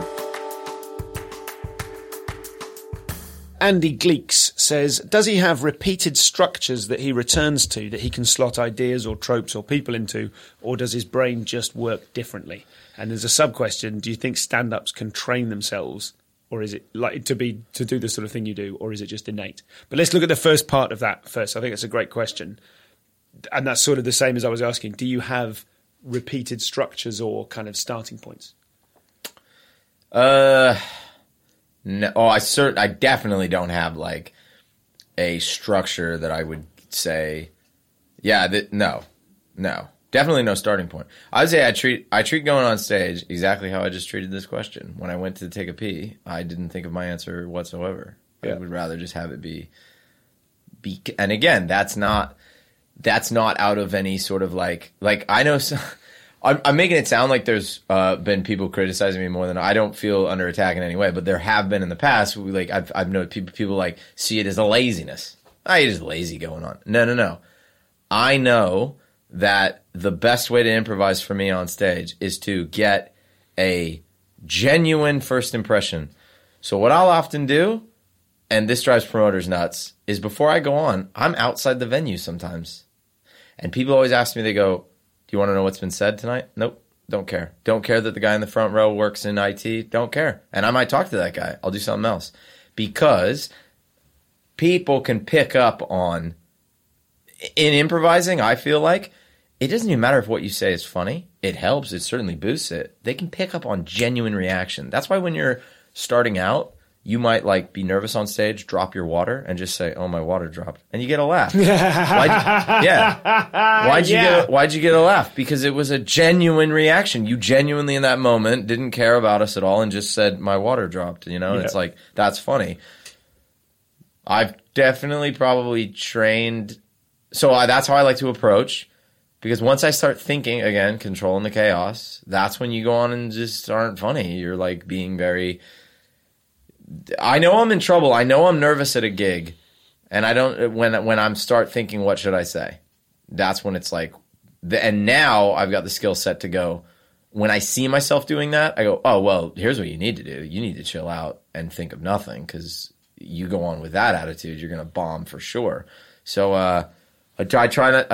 Speaker 1: Andy Gleeks says, does he have repeated structures that he returns to that he can slot ideas or tropes or people into, or does his brain just work differently? And there's a sub-question, do you think stand-ups can train themselves, or is it like to do the sort of thing you do, or is it just innate? But let's look at the first part of that first. I think it's a great question. And that's sort of the same as I was asking. Do you have repeated structures or kind of starting points?
Speaker 5: No, I definitely don't have like a structure that I would say, no, definitely no starting point. I would say I treat going on stage exactly how I just treated this question. When I went to take a pee, I didn't think of my answer whatsoever. Yeah. I would rather just have it be, and again, that's not out of any sort of like I know. I'm making it sound like there's been people criticizing me more than I don't feel under attack in any way, but there have been in the past. I've known people like see it as a laziness. You're just lazy going on. No. I know that the best way to improvise for me on stage is to get a genuine first impression. So what I'll often do, and this drives promoters nuts, is before I go on, I'm outside the venue sometimes. And people always ask me, they go, do You want to know what's been said tonight? Nope. Don't care. Don't care that the guy in the front row works in IT. Don't care. And I might talk to that guy. I'll do something else. Because people can pick up on, in improvising, I feel like, it doesn't even matter if what you say is funny. It helps. It certainly boosts it. They can pick up on genuine reaction. That's why when you're starting out, you might like be nervous on stage, drop your water, and just say, "Oh, my water dropped," and you get a laugh. Why'd you get a laugh? Because it was a genuine reaction. You genuinely, in that moment, didn't care about us at all, and just said, "My water dropped." You know, and it's like, that's funny. I've definitely probably trained, so that's how I like to approach. Because once I start thinking again, controlling the chaos, that's when you go on and just aren't funny. You're like being very. I know I'm in trouble. I know I'm nervous at a gig, and I don't. When I'm start thinking, what should I say? That's when it's like, and now I've got the skill set to go. When I see myself doing that, I go, oh well, here's what you need to do. You need to chill out and think of nothing, because you go on with that attitude, you're gonna bomb for sure. So I try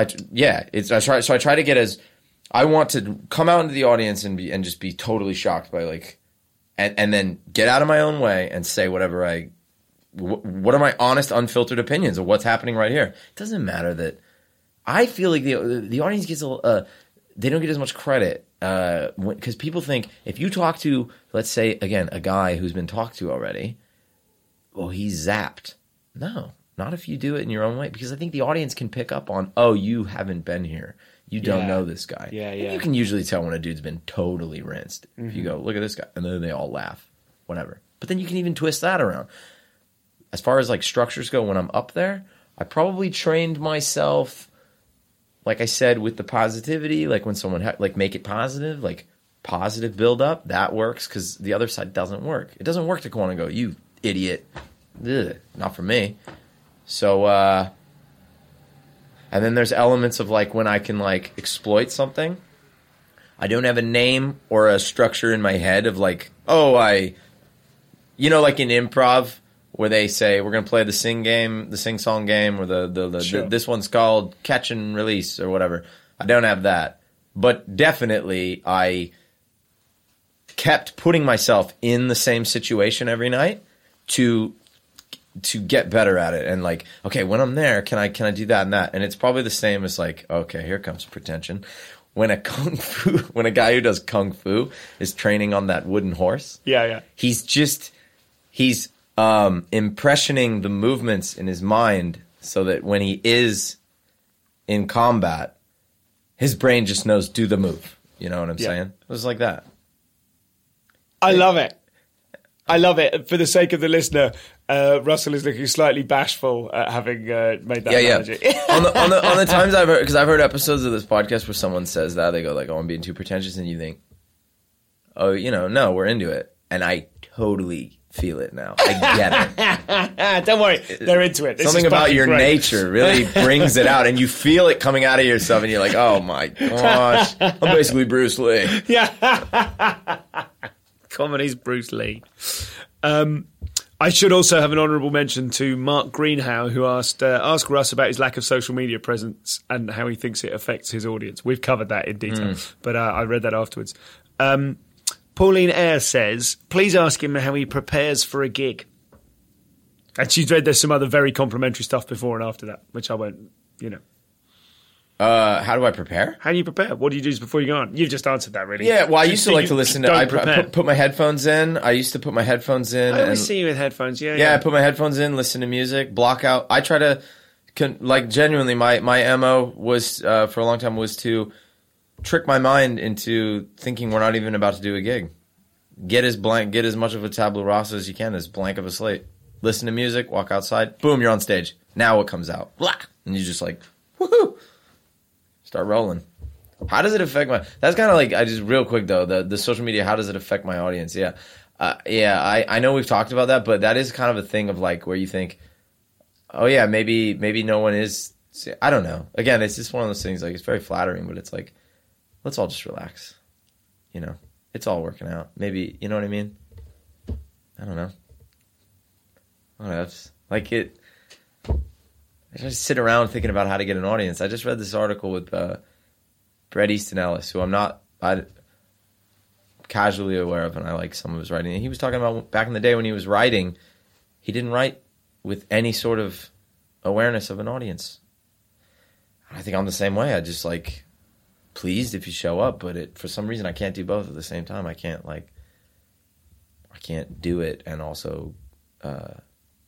Speaker 5: to get as. I want to come out into the audience and just be totally shocked by like. And then get out of my own way and say whatever what are my honest, unfiltered opinions of what's happening right here. It doesn't matter that I feel like the audience gets they don't get as much credit because people think if you talk to, let's say again, a guy who's been talked to already, well, he's zapped. No, not if you do it in your own way, because I think the audience can pick up on, oh, you haven't been here. You don't know this guy. Yeah. And you can usually tell when a dude's been totally rinsed. Mm-hmm. If you go, look at this guy. And then they all laugh. Whatever. But then you can even twist that around. As far as like structures go, when I'm up there, I probably trained myself, like I said, with the positivity. Like when someone, like make it positive, like positive build up. That works because the other side doesn't work. It doesn't work to go on and go, you idiot. Ugh, not for me. So, and then there's elements of like when I can like exploit something. I don't have a name or a structure in my head of like, like in improv where they say we're going to play the sing song game, or the this one's called catch and release or whatever. I don't have that. But definitely I kept putting myself in the same situation every night to get better at it, and like, okay, when I'm there, can I do that and that? And it's probably the same as like, okay, here comes pretension. When a guy who does kung fu is training on that wooden horse, he's impressioning the movements in his mind so that when he is in combat, his brain just knows do the move. You know what I'm saying? It was like that.
Speaker 1: I love it. For the sake of the listener, Russell is looking slightly bashful at having made that analogy.
Speaker 5: on the times I've heard, because I've heard episodes of this podcast where someone says that, they go like, "Oh, I'm being too pretentious," and you think, "Oh, no, we're into it," and I totally feel it now. I get
Speaker 1: it. Don't worry, they're into it.
Speaker 5: Something about your nature really brings it out, and you feel it coming out of yourself, and you're like, "Oh my gosh, I'm basically Bruce Lee."
Speaker 1: Yeah. Comedy's Bruce Lee. I should also have an honourable mention to Mark Greenhow, who asked Russ about his lack of social media presence and how he thinks it affects his audience. We've covered that in detail, but I read that afterwards. Pauline Eyre says, please ask him how he prepares for a gig. And she's read there's some other very complimentary stuff before and after that, which I won't,
Speaker 5: How do I prepare?
Speaker 1: How do you prepare? What do you do before you go on? You've just answered that, really.
Speaker 5: Yeah, well, I used to like to listen to. I put my headphones in. I used to put my headphones in.
Speaker 1: I always see you with headphones. Yeah.
Speaker 5: I put my headphones in, listen to music, block out. I try to, genuinely, my MO was for a long time was to trick my mind into thinking we're not even about to do a gig. Get as much of a tabula rasa as you can, as blank of a slate. Listen to music, walk outside, boom, you're on stage. Now what comes out? Blah, and you just like, woohoo. Start rolling. How does it affect that's kind of like, I just real quick though, the social media, how does it affect my audience? Yeah. I know we've talked about that, but that is kind of a thing of like where you think, oh yeah, maybe no one is, I don't know. Again, it's just one of those things, like it's very flattering, but it's like, let's all just relax. It's all working out. Maybe, you know what I mean? I don't know. It's like it. I just sit around thinking about how to get an audience. I just read this article with Bret Easton Ellis, who I'm casually aware of, and I like some of his writing. And he was talking about back in the day when he was writing, he didn't write with any sort of awareness of an audience. I think I'm the same way. I just like pleased if you show up, but for some reason I can't do both at the same time. I can't do it and also, I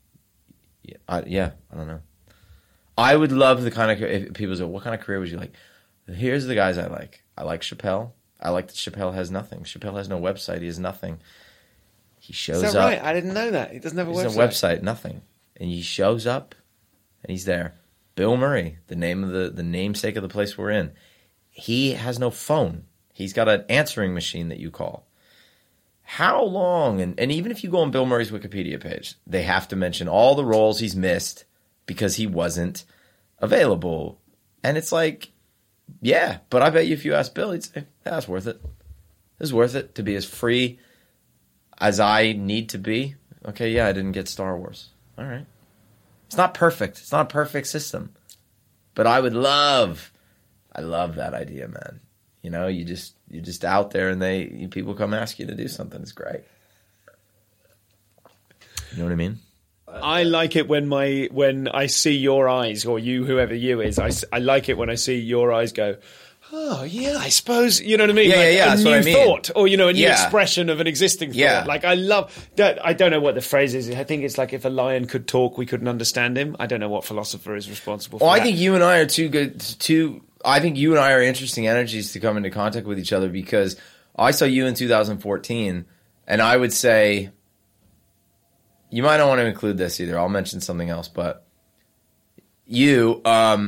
Speaker 5: don't know. I would love the kind of, if people say, what kind of career would you like? Here's the guys I like. I like Chappelle. I like that Chappelle has nothing. Chappelle has no website. He has nothing. He shows up.
Speaker 7: Is that right? I didn't know that. He doesn't have a website.
Speaker 5: He has no website, nothing. And he shows up and he's there. Bill Murray, the namesake of the place we're in. He has no phone. He's got an answering machine that you call. How long, and even if you go on Bill Murray's Wikipedia page, they have to mention all the roles he's missed because he wasn't available. And it's like, yeah, but I bet you if you ask Bill, he'd say, that's worth it. It's worth it to be as free as I need to be. Okay, yeah, I didn't get Star Wars. All right. It's not perfect. It's not a perfect system. But I love that idea, man. You know, you're just out there and people come ask you to do something. It's great. You know what I mean?
Speaker 7: I like it when I see your eyes, or you, whoever you is. I like it when I see your eyes go, oh yeah, I suppose, you know what I mean?
Speaker 5: Yeah. That's what I mean.
Speaker 7: Thought, or a new expression of an existing thought.
Speaker 5: Yeah.
Speaker 7: Like I love that. I don't know what the phrase is. I think it's like if a lion could talk, we couldn't understand him. I don't know what philosopher is responsible for that.
Speaker 5: I think you and I are I think you and I are interesting energies to come into contact with each other, because I saw you in 2014, and I would say, you might not want to include this either. I'll mention something else, but you,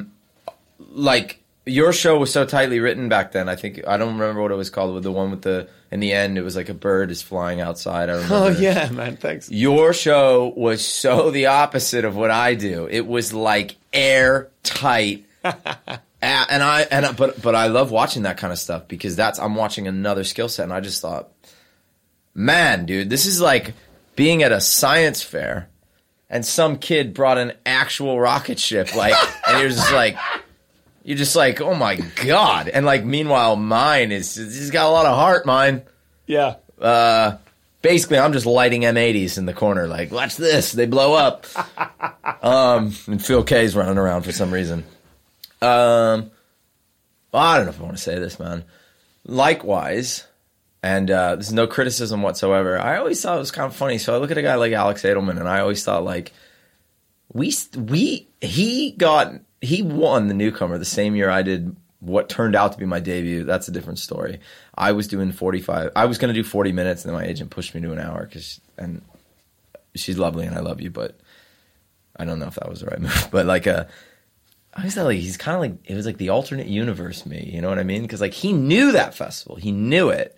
Speaker 5: your show was so tightly written back then. I don't remember what it was called, with the one with in the end, it was like a bird is flying outside. I remember.
Speaker 7: Oh yeah, man, thanks.
Speaker 5: Your show was so the opposite of what I do. It was like airtight. But I love watching that kind of stuff, because I'm watching another skill set, and I just thought, man, dude, this is like being at a science fair and some kid brought an actual rocket ship, and you're just like, oh my God. And meanwhile, mine he's got a lot of heart, mine.
Speaker 7: Yeah.
Speaker 5: Basically, I'm just lighting M80s in the corner, watch this, they blow up. And Phil K's running around for some reason. Well, I don't know if I want to say this, man. Likewise, and this is no criticism whatsoever, I always thought it was kind of funny. So I look at a guy like Alex Edelman, and I always thought, he won the Newcomer the same year I did what turned out to be my debut. That's a different story. I was doing 45. I was going to do 40 minutes, and then my agent pushed me to an hour, and she's lovely, and I love you, but I don't know if that was the right move. But I always thought he's kind of it was like the alternate universe me, you know what I mean? Because he knew that festival, he knew it,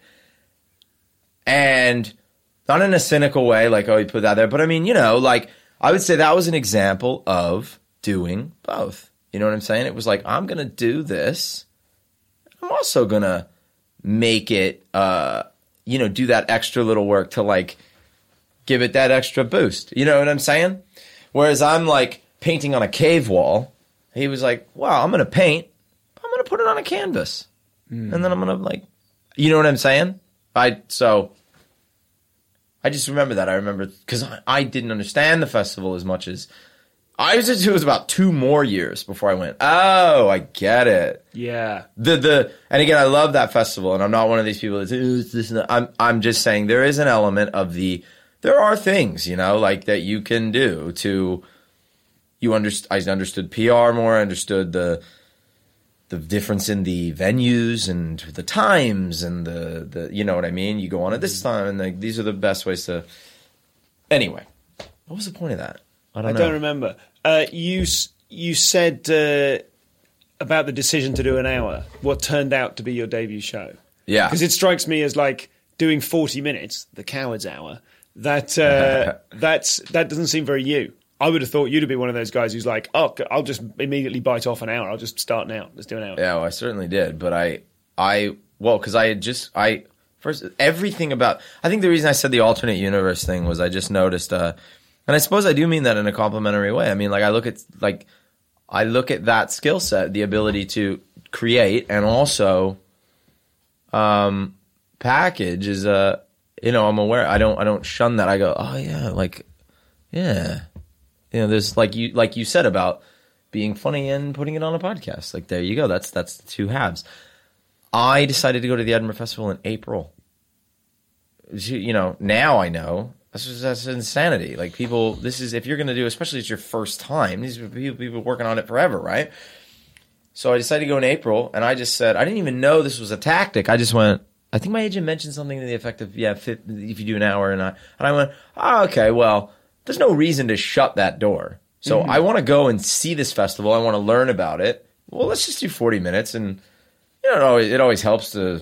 Speaker 5: and not in a cynical way, oh, he put that there, but I mean, I would say that was an example of doing both. You know what I'm saying? It was I'm gonna do this, I'm also gonna make it, do that extra little work to give it that extra boost. You know what I'm saying? Whereas I'm painting on a cave wall. He was like, wow, I'm going to paint. I'm going to put it on a canvas. And then I'm going to you know what I'm saying? So I just remember that. I remember because I didn't understand the festival as much as it was about 2 more years before I went, oh, I get it.
Speaker 7: Yeah.
Speaker 5: And again, I love that festival, and I'm not one of these people that say, oh, it's this and that. I'm just saying there is an element of there are things, that you can do to, I understood PR more, I understood the difference in the venues and the times and the you know what I mean? You go on at this time, and these are the best ways to. Anyway, what was the point of that? I don't
Speaker 7: remember. You said about the decision to do an hour, what turned out to be your debut show.
Speaker 5: Yeah.
Speaker 7: Because it strikes me as doing 40 minutes, the coward's hour, that doesn't seem very you. I would have thought you'd be one of those guys who's oh, I'll just immediately bite off an hour. I'll just start now. Let's do an hour.
Speaker 5: Yeah, well, I certainly did. But because first, everything about, I think the reason I said the alternate universe thing was I just noticed, and I suppose I do mean that in a complimentary way. I mean, I look at that skill set, the ability to create and also package is I'm aware. I don't shun that. I go, oh yeah, like yeah, there's like you said about being funny and putting it on a podcast. Like there you go. That's the two halves. I decided to go to the Edinburgh Festival in April. Now I know that's insanity. Like people, if you're going to do, especially it's your first time. These are people working on it forever, right? So I decided to go in April, and I just said I didn't even know this was a tactic. I just went. I think my agent mentioned something to the effect of, if you do an hour, and I went, oh, okay, well, there's no reason to shut that door. So I want to go and see this festival. I want to learn about it. Well, let's just do 40 minutes, and it always helps to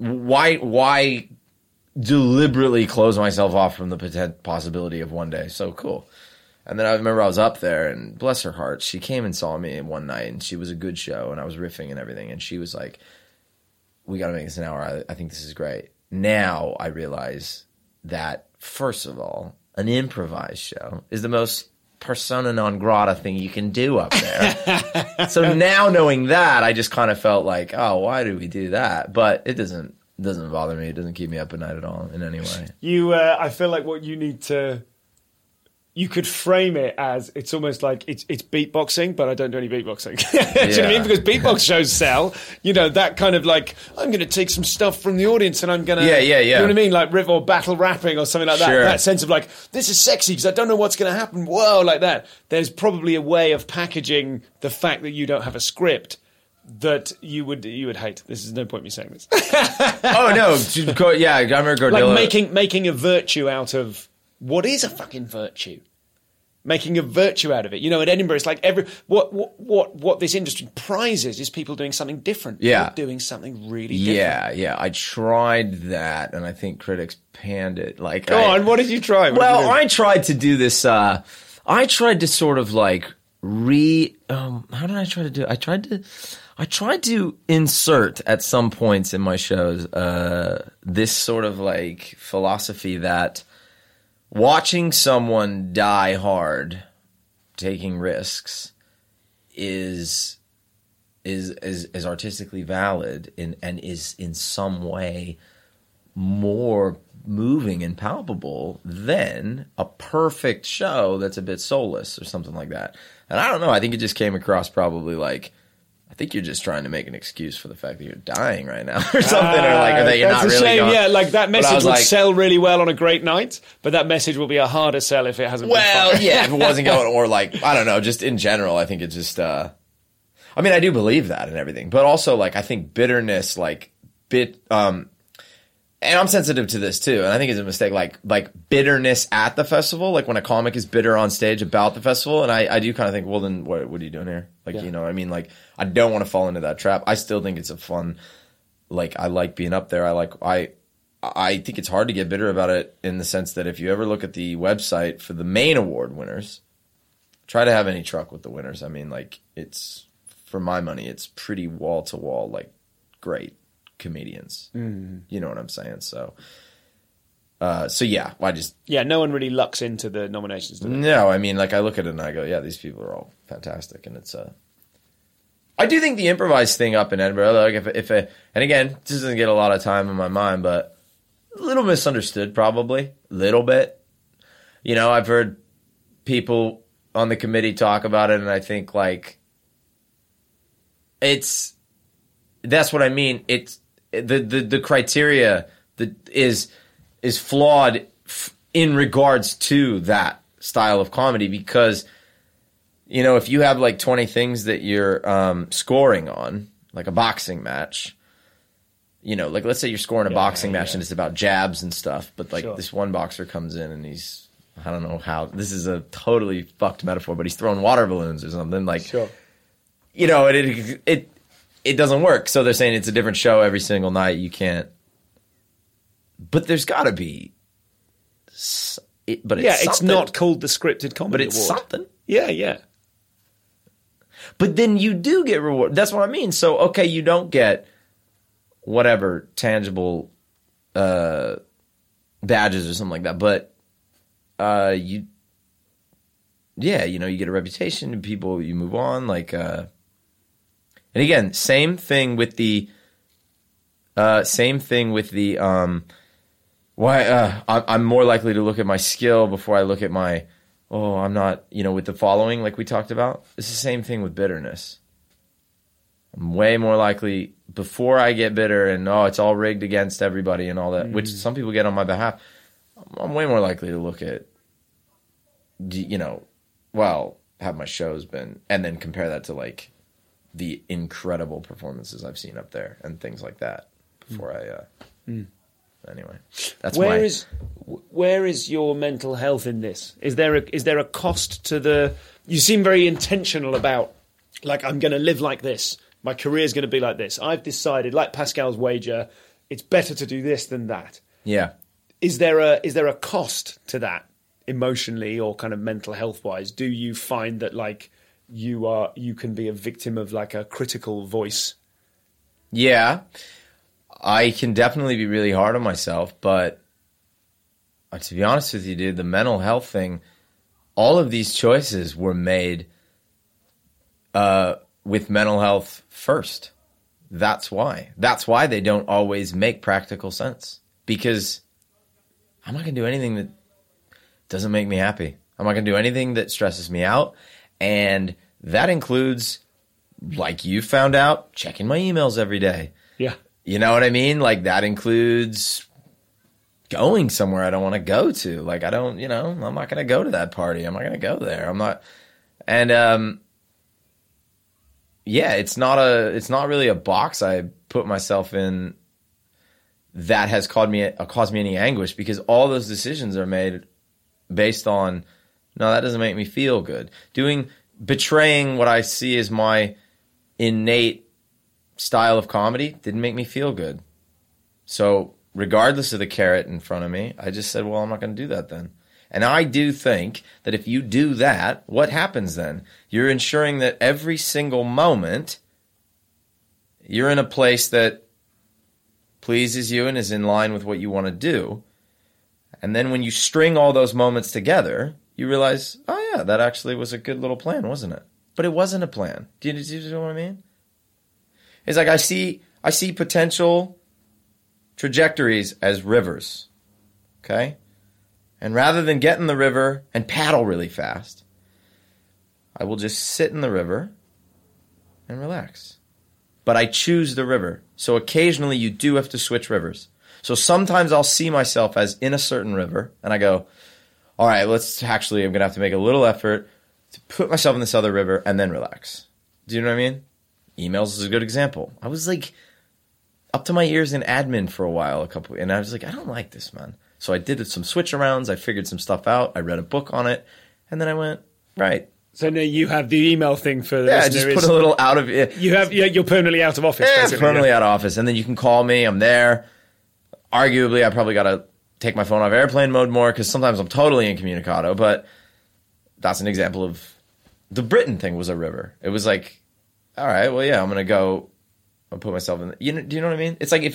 Speaker 5: why deliberately close myself off from the possibility of one day. So cool. And then I remember I was up there, and bless her heart, she came and saw me one night, and she was a good show, and I was riffing and everything, and she was like, we got to make this an hour. I think this is great. Now I realize that, first of all, an improvised show is the most persona non grata thing you can do up there. So now knowing that, I just kind of felt like, oh, why do we do that? But it doesn't bother me. It doesn't keep me up at night at all in any way.
Speaker 7: I feel like what you need to... You could frame it as it's almost like it's beatboxing, but I don't do any beatboxing. Do you know what I mean? Because beatbox shows sell. That kind of like, I'm going to take some stuff from the audience and I'm going to... Yeah. You know what I mean? Like riff or battle rapping or something like that. Sure. That sense of like, this is sexy because I don't know what's going to happen. Whoa, like that. There's probably a way of packaging the fact that you don't have a script that you would hate. There's no point in me saying this.
Speaker 5: Oh, no. Yeah, I remember Gordilla.
Speaker 7: Like making a virtue out of... What is a fucking virtue? Making a virtue out of it. At Edinburgh, it's like what this industry prizes is people doing something different.
Speaker 5: Yeah.
Speaker 7: People doing something really different.
Speaker 5: Yeah. I tried that, and I think critics panned it. Like,
Speaker 7: Go on, what did you try?
Speaker 5: I tried to do this. I tried to sort of like how did I try to do it? I tried to insert at some points in my shows this sort of like philosophy that watching someone die hard, taking risks, is artistically valid and is in some way more moving and palpable than a perfect show that's a bit soulless or something like that. And I don't know. I think it just came across probably like, I think you're just trying to make an excuse for the fact that you're dying right now or something, or that you're not really
Speaker 7: shame.
Speaker 5: Going.
Speaker 7: Yeah, like that message would sell really well on a great night, but that message will be a harder sell if it hasn't been fun.
Speaker 5: Yeah, if it wasn't going, or like, I don't know, just in general, I think it just, I mean, I do believe that and everything, but also like, I think bitterness, and I'm sensitive to this too, and I think it's a mistake, like bitterness at the festival, like when a comic is bitter on stage about the festival, and I do kind of think, well, then what are you doing here? Like, I mean, like, I don't want to fall into that trap. I still think it's a fun, like, I like being up there. I think it's hard to get bitter about it in the sense that if you ever look at the website for the main award winners, try to have any truck with the winners. I mean, like, it's, for my money, it's pretty wall to wall, like, great comedians. You know what I'm saying? So yeah,
Speaker 7: no one really lucks into the nominations, do they?
Speaker 5: No, I mean, like, I look at it and I go, yeah, these people are all fantastic, and it's I do think the improvised thing up in Edinburgh, like and again, this doesn't get a lot of time in my mind, but a little misunderstood, probably a little bit. I've heard people on the committee talk about it, and I think like that's what I mean. It's the criteria that is flawed in regards to that style of comedy, because if you have like 20 things that you're scoring on, like a boxing match, like let's say you're scoring a boxing match and it's about jabs and stuff, but like this one boxer comes in and he's, I don't know how, this is a totally fucked metaphor, but he's throwing water balloons or something, like, it doesn't work. So they're saying it's a different show every single night. You can't. But there's got to be.
Speaker 7: It's not called the scripted comedy
Speaker 5: award. But it's something.
Speaker 7: Yeah.
Speaker 5: But then you do get reward. That's what I mean. So, okay, you don't get whatever tangible badges or something like that. But you get a reputation and people, you move on. Like, And again, same thing with the I'm more likely to look at my skill before I look at my, I'm not, with the following, like we talked about. It's the same thing with bitterness. I'm way more likely, before I get bitter and, it's all rigged against everybody and all that, which some people get on my behalf, I'm way more likely to look at, have my shows been, and then compare that to, like, the incredible performances I've seen up there and things like that before Anyway, that's
Speaker 7: where is your mental health in this? Is there a cost to the? You seem very intentional about, like, I'm going to live like this. My career is going to be like this. I've decided, like Pascal's wager, it's better to do this than that.
Speaker 5: Yeah.
Speaker 7: Is there a cost to that emotionally or kind of mental health wise? Do you find that, like, you can be a victim of, like, a critical voice?
Speaker 5: Yeah. I can definitely be really hard on myself, but to be honest with you, dude, the mental health thing, all of these choices were made with mental health first. That's why. That's why they don't always make practical sense, because I'm not going to do anything that doesn't make me happy. I'm not going to do anything that stresses me out, and that includes, like you found out, checking my emails every day.
Speaker 7: Yeah.
Speaker 5: You know what I mean? Like, that includes going somewhere I don't want to go to. Like, I'm not going to go to that party. I'm not going to go there. I'm not. And, it's not really a box I put myself in that has caused me any anguish, because all those decisions are made based on, no, that doesn't make me feel good. Betraying what I see as my innate style of comedy didn't make me feel good. So regardless of the carrot in front of me, I just said, well, I'm not going to do that then. And I do think that if you do that, what happens then? You're ensuring that every single moment you're in a place that pleases you and is in line with what you want to do. And then when you string all those moments together, you realize, oh yeah, that actually was a good little plan, wasn't it? But it wasn't a plan. Do you know what I mean? It's like I see potential trajectories as rivers, okay? And rather than get in the river and paddle really fast, I will just sit in the river and relax. But I choose the river. So occasionally you do have to switch rivers. So sometimes I'll see myself as in a certain river, and I go, all right, I'm going to have to make a little effort to put myself in this other river and then relax. Do you know what I mean? Emails is a good example. I was like up to my ears in admin for a while, and I was like, I don't like this, man. So I did some switch arounds. I figured some stuff out. I read a book on it, and then I went, right.
Speaker 7: So now you have the email thing for the
Speaker 5: listener. Just put a little out of it.
Speaker 7: You're permanently out of office.
Speaker 5: Yeah, permanently out of office, and then you can call me. I'm there. Arguably, I probably got to take my phone off airplane mode more, because sometimes I'm totally incommunicado. But that's an example of the Britain thing was a river. It was like, all right, well, yeah, I'm going to go and put myself in. Do you know what I mean? It's like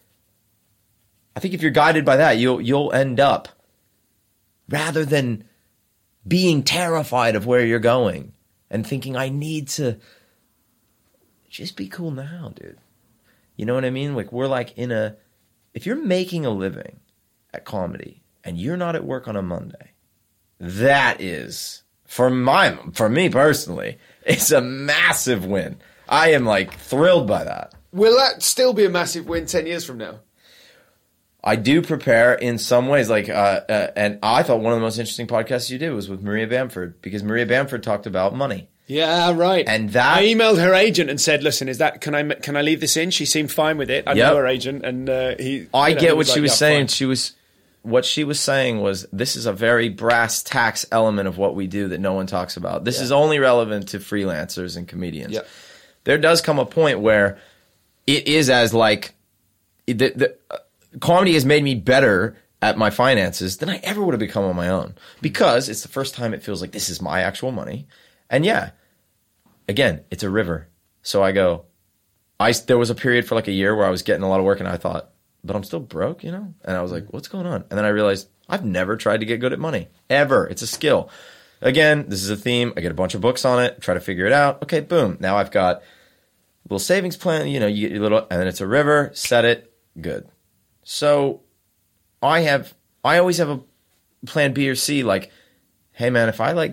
Speaker 5: I think if you're guided by that, you'll end up, rather than being terrified of where you're going and thinking, I need to just be cool now, dude. You know what I mean? Like, we're like if you're making a living at comedy and you're not at work on a Monday, that is, for me personally, it's a massive win. I am, like, thrilled by that.
Speaker 7: Will that still be a massive win 10 years from now?
Speaker 5: I do prepare in some ways, like, and I thought one of the most interesting podcasts you did was with Maria Bamford, because Maria Bamford talked about money.
Speaker 7: Yeah, right.
Speaker 5: And that
Speaker 7: I emailed her agent and said, "Listen, can I leave this in?" She seemed fine with it. I know her agent, and
Speaker 5: I get what she was saying. What she was saying was, this is a very brass tacks element of what we do that no one talks about. This is only relevant to freelancers and comedians.
Speaker 7: Yep.
Speaker 5: There does come a point where it is as like the comedy has made me better at my finances than I ever would have become on my own, because it's the first time it feels like this is my actual money. And yeah, again, it's a river. So I go, there was a period for like a year where I was getting a lot of work, and I thought, but I'm still broke, you know? And I was like, what's going on? And then I realized I've never tried to get good at money, ever. It's a skill. Again, this is a theme. I get a bunch of books on it, try to figure it out. Okay, boom. Now I've got little savings plan, you get your little, and then it's a river, set it, good. So I always have a plan B or C, like, hey man, if I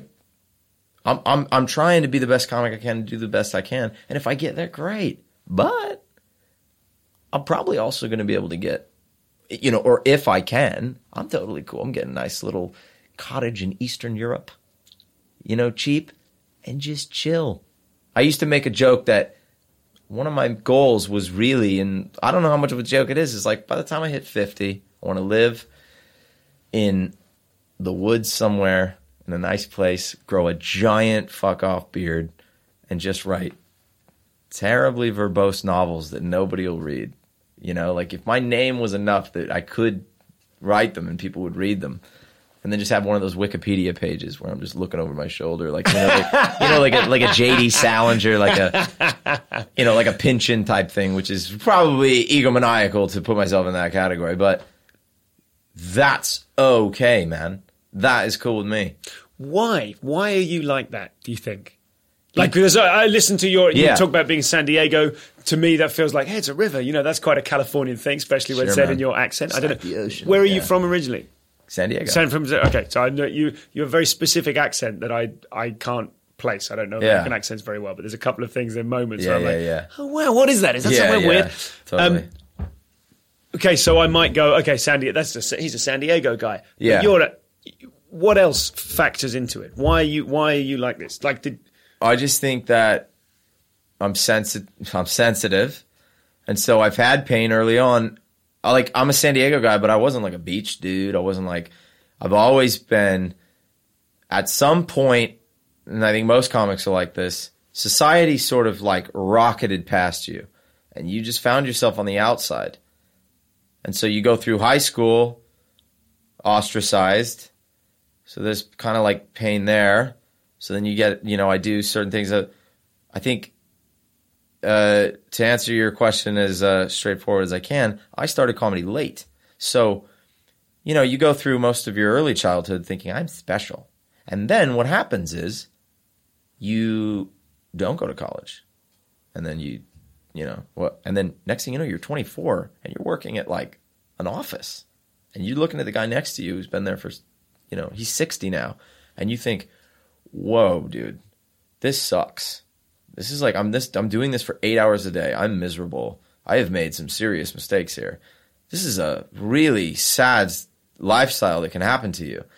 Speaker 5: I'm trying to be the best comic I can, do the best I can, and if I get there, great. But I'm probably also going to be able to get, or if I can, I'm totally cool. I'm getting a nice little cottage in Eastern Europe, cheap, and just chill. I used to make a joke that one of my goals was really, and I don't know how much of a joke it is like by the time I hit 50, I want to live in the woods somewhere in a nice place, grow a giant fuck off beard, and just write terribly verbose novels that nobody will read. Like if my name was enough that I could write them and people would read them, and then just have one of those Wikipedia pages where I'm just looking over my shoulder, like like a J.D. Salinger, like a Pynchon type thing, which is probably egomaniacal to put myself in that category, but that's okay, man. That is cool with me.
Speaker 7: Why? Why are you like that, do you think? Because I listened to you talk about being in San Diego. To me, that feels like, hey, it's a river. That's quite a Californian thing, especially when said in your accent. I don't know.
Speaker 5: The ocean.
Speaker 7: Where are you from originally?
Speaker 5: San Diego.
Speaker 7: Okay, so I know you have a very specific accent that I can't place. I don't know American accents very well, but there's a couple of things in moments where I'm like, oh wow, what is that? Is that somewhere weird?
Speaker 5: Totally.
Speaker 7: Okay, so I might go, okay, San Diego, he's a San Diego guy.
Speaker 5: Yeah.
Speaker 7: But what else factors into it? Why are you like this?
Speaker 5: I just think that I'm sensitive, and so I've had pain early on. I'm a San Diego guy, but I wasn't like a beach dude. I wasn't like, I've always been, at some point, and I think most comics are like this, society sort of like rocketed past you, and you just found yourself on the outside. And so you go through high school, ostracized, so there's kind of like pain there. So then you get, I do certain things that I think, to answer your question as straightforward as I can, I started comedy late. So, you go through most of your early childhood thinking, I'm special. And then what happens is you don't go to college. And then and then next thing you know, you're 24 and you're working at like an office. And you're looking at the guy next to you who's been there for, he's 60 now. And you think, whoa, dude, this sucks. This is like, I'm doing this for 8 hours a day. I'm miserable. I have made some serious mistakes here. This is a really sad lifestyle that can happen to you.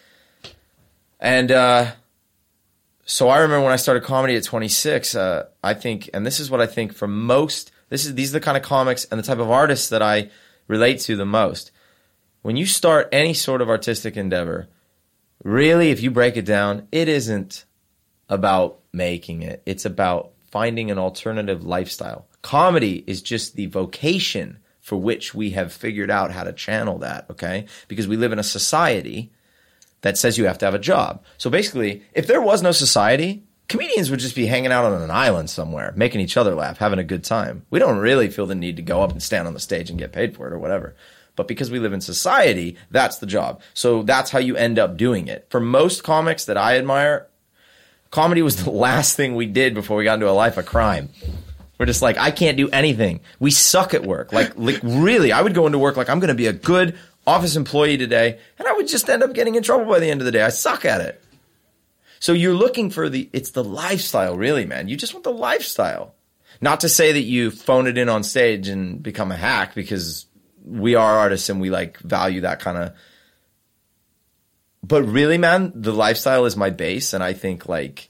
Speaker 5: And so I remember when I started comedy at 26, I think, and this is what I think for most, these are the kind of comics and the type of artists that I relate to the most. When you start any sort of artistic endeavor, really, if you break it down, it isn't about making it. It's about finding an alternative lifestyle. Comedy is just the vocation for which we have figured out how to channel that, okay? Because we live in a society that says you have to have a job. So basically, if there was no society, comedians would just be hanging out on an island somewhere, making each other laugh, having a good time. We don't really feel the need to go up and stand on the stage and get paid for it or whatever. But because we live in society, that's the job. So that's how you end up doing it. For most comics that I admire, comedy was the last thing we did before we got into a life of crime. We're just like, I can't do anything. We suck at work. Like really, I would go into work like I'm going to be a good office employee today, and I would just end up getting in trouble by the end of the day. I suck at it. So you're looking for it's the lifestyle, really, man. You just want the lifestyle. Not to say that you phone it in on stage and become a hack, because we are artists and we like value that kind of. But really, man, the lifestyle is my base, and I think like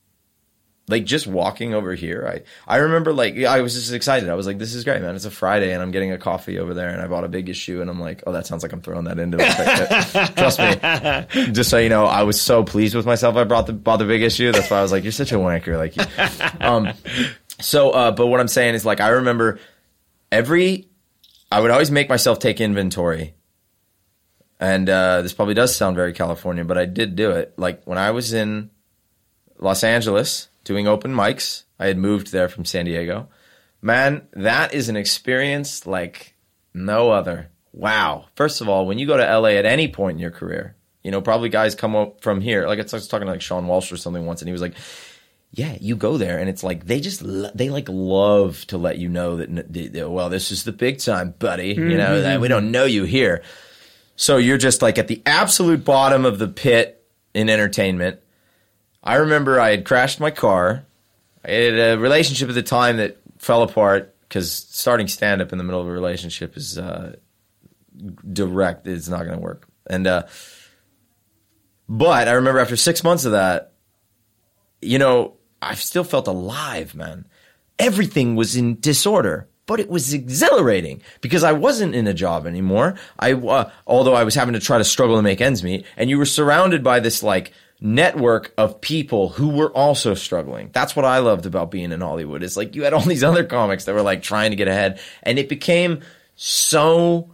Speaker 5: just walking over here, I remember I was just excited. I was like, this is great, man. It's a Friday and I'm getting a coffee over there, and I bought a big issue, and I'm like, oh, that sounds like I'm throwing that into it. Trust me. Just so you know, I was so pleased with myself I bought the big issue. That's why I was like, you're such a wanker. But what I'm saying is, like, I remember I would always make myself take inventory. And this probably does sound very California, but I did do it. Like when I was in Los Angeles doing open mics, I had moved there from San Diego. Man, that is an experience like no other. Wow. First of all, when you go to LA at any point in your career, probably guys come up from here. Like I was talking to like Sean Walsh or something once, and he was like, yeah, you go there and it's like they like love to let you know that, well, this is the big time, buddy. You know, that we don't know you here. So you're just like at the absolute bottom of the pit in entertainment. I remember I had crashed my car. I had a relationship at the time that fell apart because starting stand-up in the middle of a relationship is direct. It's not going to work. And but I remember after 6 months of that, you know, I still felt alive, man. Everything was in disorder, but it was exhilarating because I wasn't in a job anymore. Although I was having to try to struggle to make ends meet, and you were surrounded by this like network of people who were also struggling. That's what I loved about being in Hollywood. It's like you had all these other comics that were like trying to get ahead, and it became so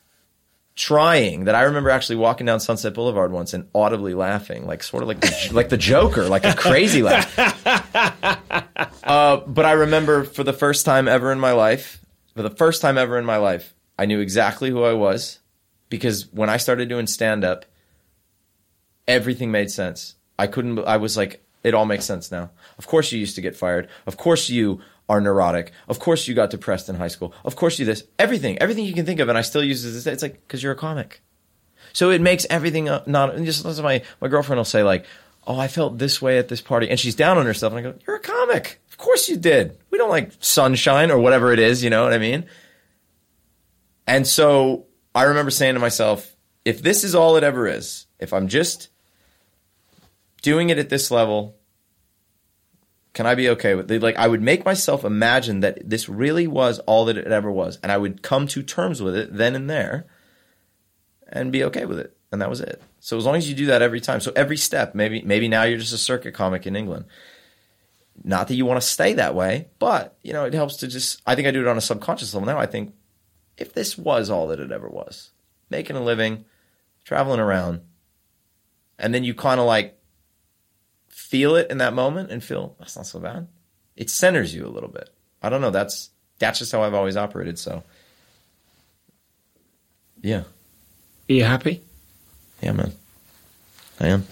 Speaker 5: trying that I remember actually walking down Sunset Boulevard once and audibly laughing, like sort of like the Joker, like a crazy laugh. But I remember for the first time ever in my life, I knew exactly who I was, because when I started doing stand-up, everything made sense. I was like, it all makes sense now. Of course you used to get fired. Of course you are neurotic. Of course you got depressed in high school. Of course you this. Everything you can think of, and I still use this. It's like, because you're a comic. So it makes everything not, just my girlfriend will say like, oh, I felt this way at this party. And she's down on herself. And I go, you're a comic. Of course you did. We don't like sunshine or whatever it is, you know what I mean? And so I remember saying to myself, if this is all it ever is, if I'm just doing it at this level, can I be okay with it? Like, I would make myself imagine that this really was all that it ever was. And I would come to terms with it then and there and be okay with it. And that was it. So as long as you do that every time. So every step, maybe now you're just a circuit comic in England. Not that you want to stay that way, but, you know, it helps to just, I think I do it on a subconscious level now. I think if this was all that it ever was, making a living, traveling around, and then you kind of like feel it in that moment and feel, that's not so bad. It centers you a little bit. I don't know. That's just how I've always operated. So, yeah.
Speaker 7: Are you happy?
Speaker 5: Yeah, man. I am.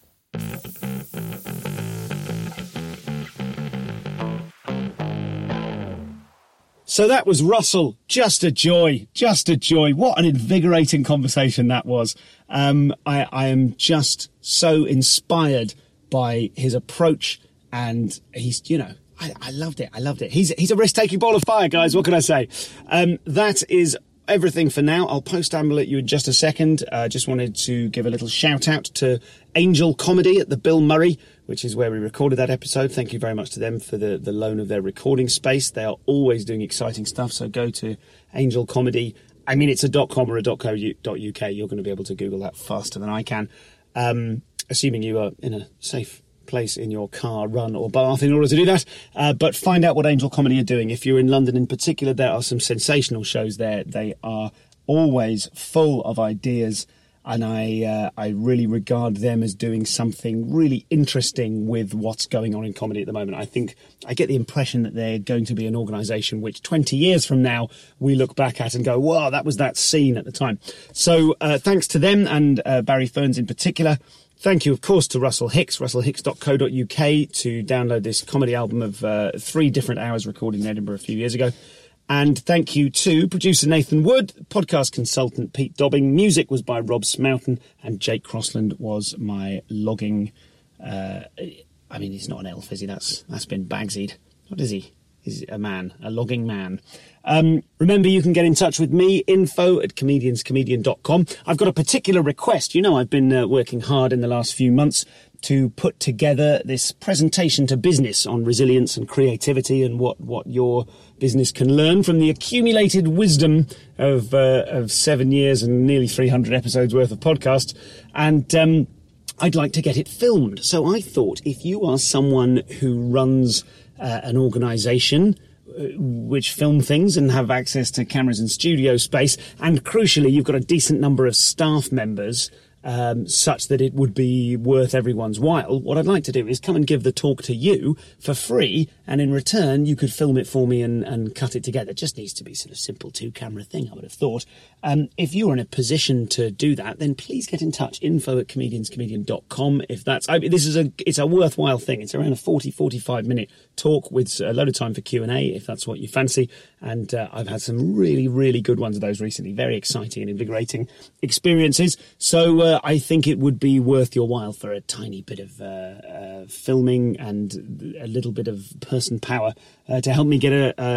Speaker 1: So that was Russell. Just a joy. Just a joy. What an invigorating conversation that was. I am just so inspired by his approach, and he's, you know, I loved it. I loved it. He's a risk-taking ball of fire, guys. What can I say? That is everything for now. I'll post-amble at you in just a second. Just wanted to give a little shout-out to Angel Comedy at the Bill Murray, which is where we recorded that episode. Thank you very much to them for the loan of their recording space. They are always doing exciting stuff, so go to Angel Comedy. I mean, it's a .com or a .co.uk. You're going to be able to Google that faster than I can. Assuming you are in a safe place in your car, run or bath in order to do that. But find out what Angel Comedy are doing. If you're in London in particular, there are some sensational shows there. They are always full of ideas, and I really regard them as doing something really interesting with what's going on in comedy at the moment. I get the impression that they're going to be an organisation which 20 years from now we look back at and go, wow, that was that scene at the time. So thanks to them and Barry Ferns in particular. Thank you, of course, to Russell Hicks, russellhicks.co.uk, to download this comedy album of 3 different hours recorded in Edinburgh a few years ago. And thank you to producer Nathan Wood, podcast consultant Pete Dobbing. Music was by Rob Smoughton, and Jake Crossland was my logging. He's not an elf, is he? That's been Bagsied. What is he? He's a man, a logging man. Remember, you can get in touch with me, info@comedianscomedian.com. I've got a particular request. You know, I've been working hard in the last few months to put together this presentation to business on resilience and creativity and what your business can learn from the accumulated wisdom of 7 years and nearly 300 episodes worth of podcasts. And I'd like to get it filmed. So I thought, if you are someone who runs an organisation which film things and have access to cameras and studio space, and crucially, you've got a decent number of staff members such that it would be worth everyone's while, what I'd like to do is come and give the talk to you for free, and in return you could film it for me and cut it together. It just needs to be sort of simple 2-camera thing, I would have thought. If you're in a position to do that, then please get in touch, info@comedianscomedian.com. If that's, it's a worthwhile thing. It's around a 45 minute talk with a load of time for Q&A, if that's what you fancy. And I've had some really, really good ones of those recently. Very exciting and invigorating experiences. So I think it would be worth your while for a tiny bit of filming and a little bit of person power to help me get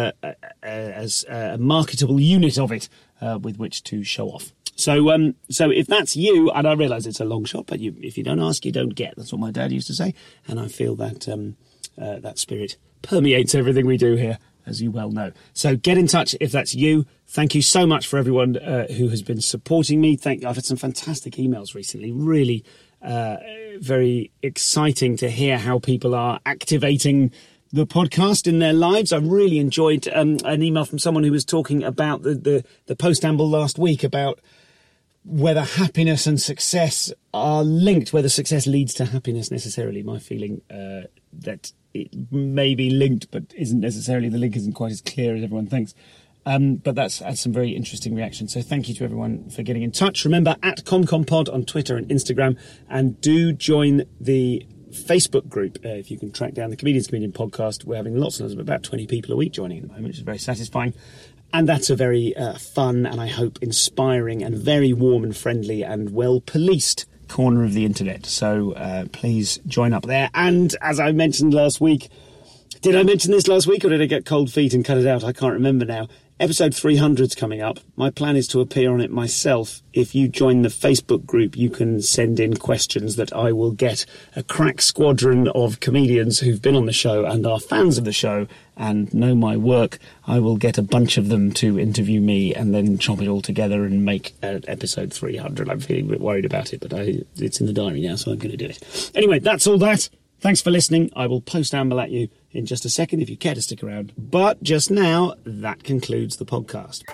Speaker 1: a marketable unit of it with which to show off. So if that's you, and I realise it's a long shot, but if you don't ask, you don't get. That's what my dad used to say, and I feel that that spirit permeates everything we do here, as you well know. So get in touch if that's you. Thank you so much for everyone who has been supporting me. I've had some fantastic emails recently. Really very exciting to hear how people are activating the podcast in their lives. I really enjoyed an email from someone who was talking about the post-amble last week about whether happiness and success are linked, whether success leads to happiness necessarily. My feeling that it may be linked, but isn't necessarily. The link isn't quite as clear as everyone thinks. But that's had some very interesting reactions. So thank you to everyone for getting in touch. Remember, @ComComPod on Twitter and Instagram, and do join the Facebook group if you can track down the Comedians Comedian podcast. We're having lots of about 20 people a week joining at the moment, which is very satisfying. And that's a very fun and I hope inspiring and very warm and friendly and well-policed corner of the internet. So please join up there. And as I mentioned last week, did I mention this last week or did I get cold feet and cut it out? I can't remember now. Episode 300's coming up. My plan is to appear on it myself. If you join the Facebook group, you can send in questions that I will get a crack squadron of comedians who've been on the show and are fans of the show and know my work. I will get a bunch of them to interview me and then chop it all together and make episode 300. I'm feeling a bit worried about it, but it's in the diary now, so I'm going to do it. Anyway, that's all that. Thanks for listening. I will post-amble at you in just a second if you care to stick around. But just now, that concludes the podcast.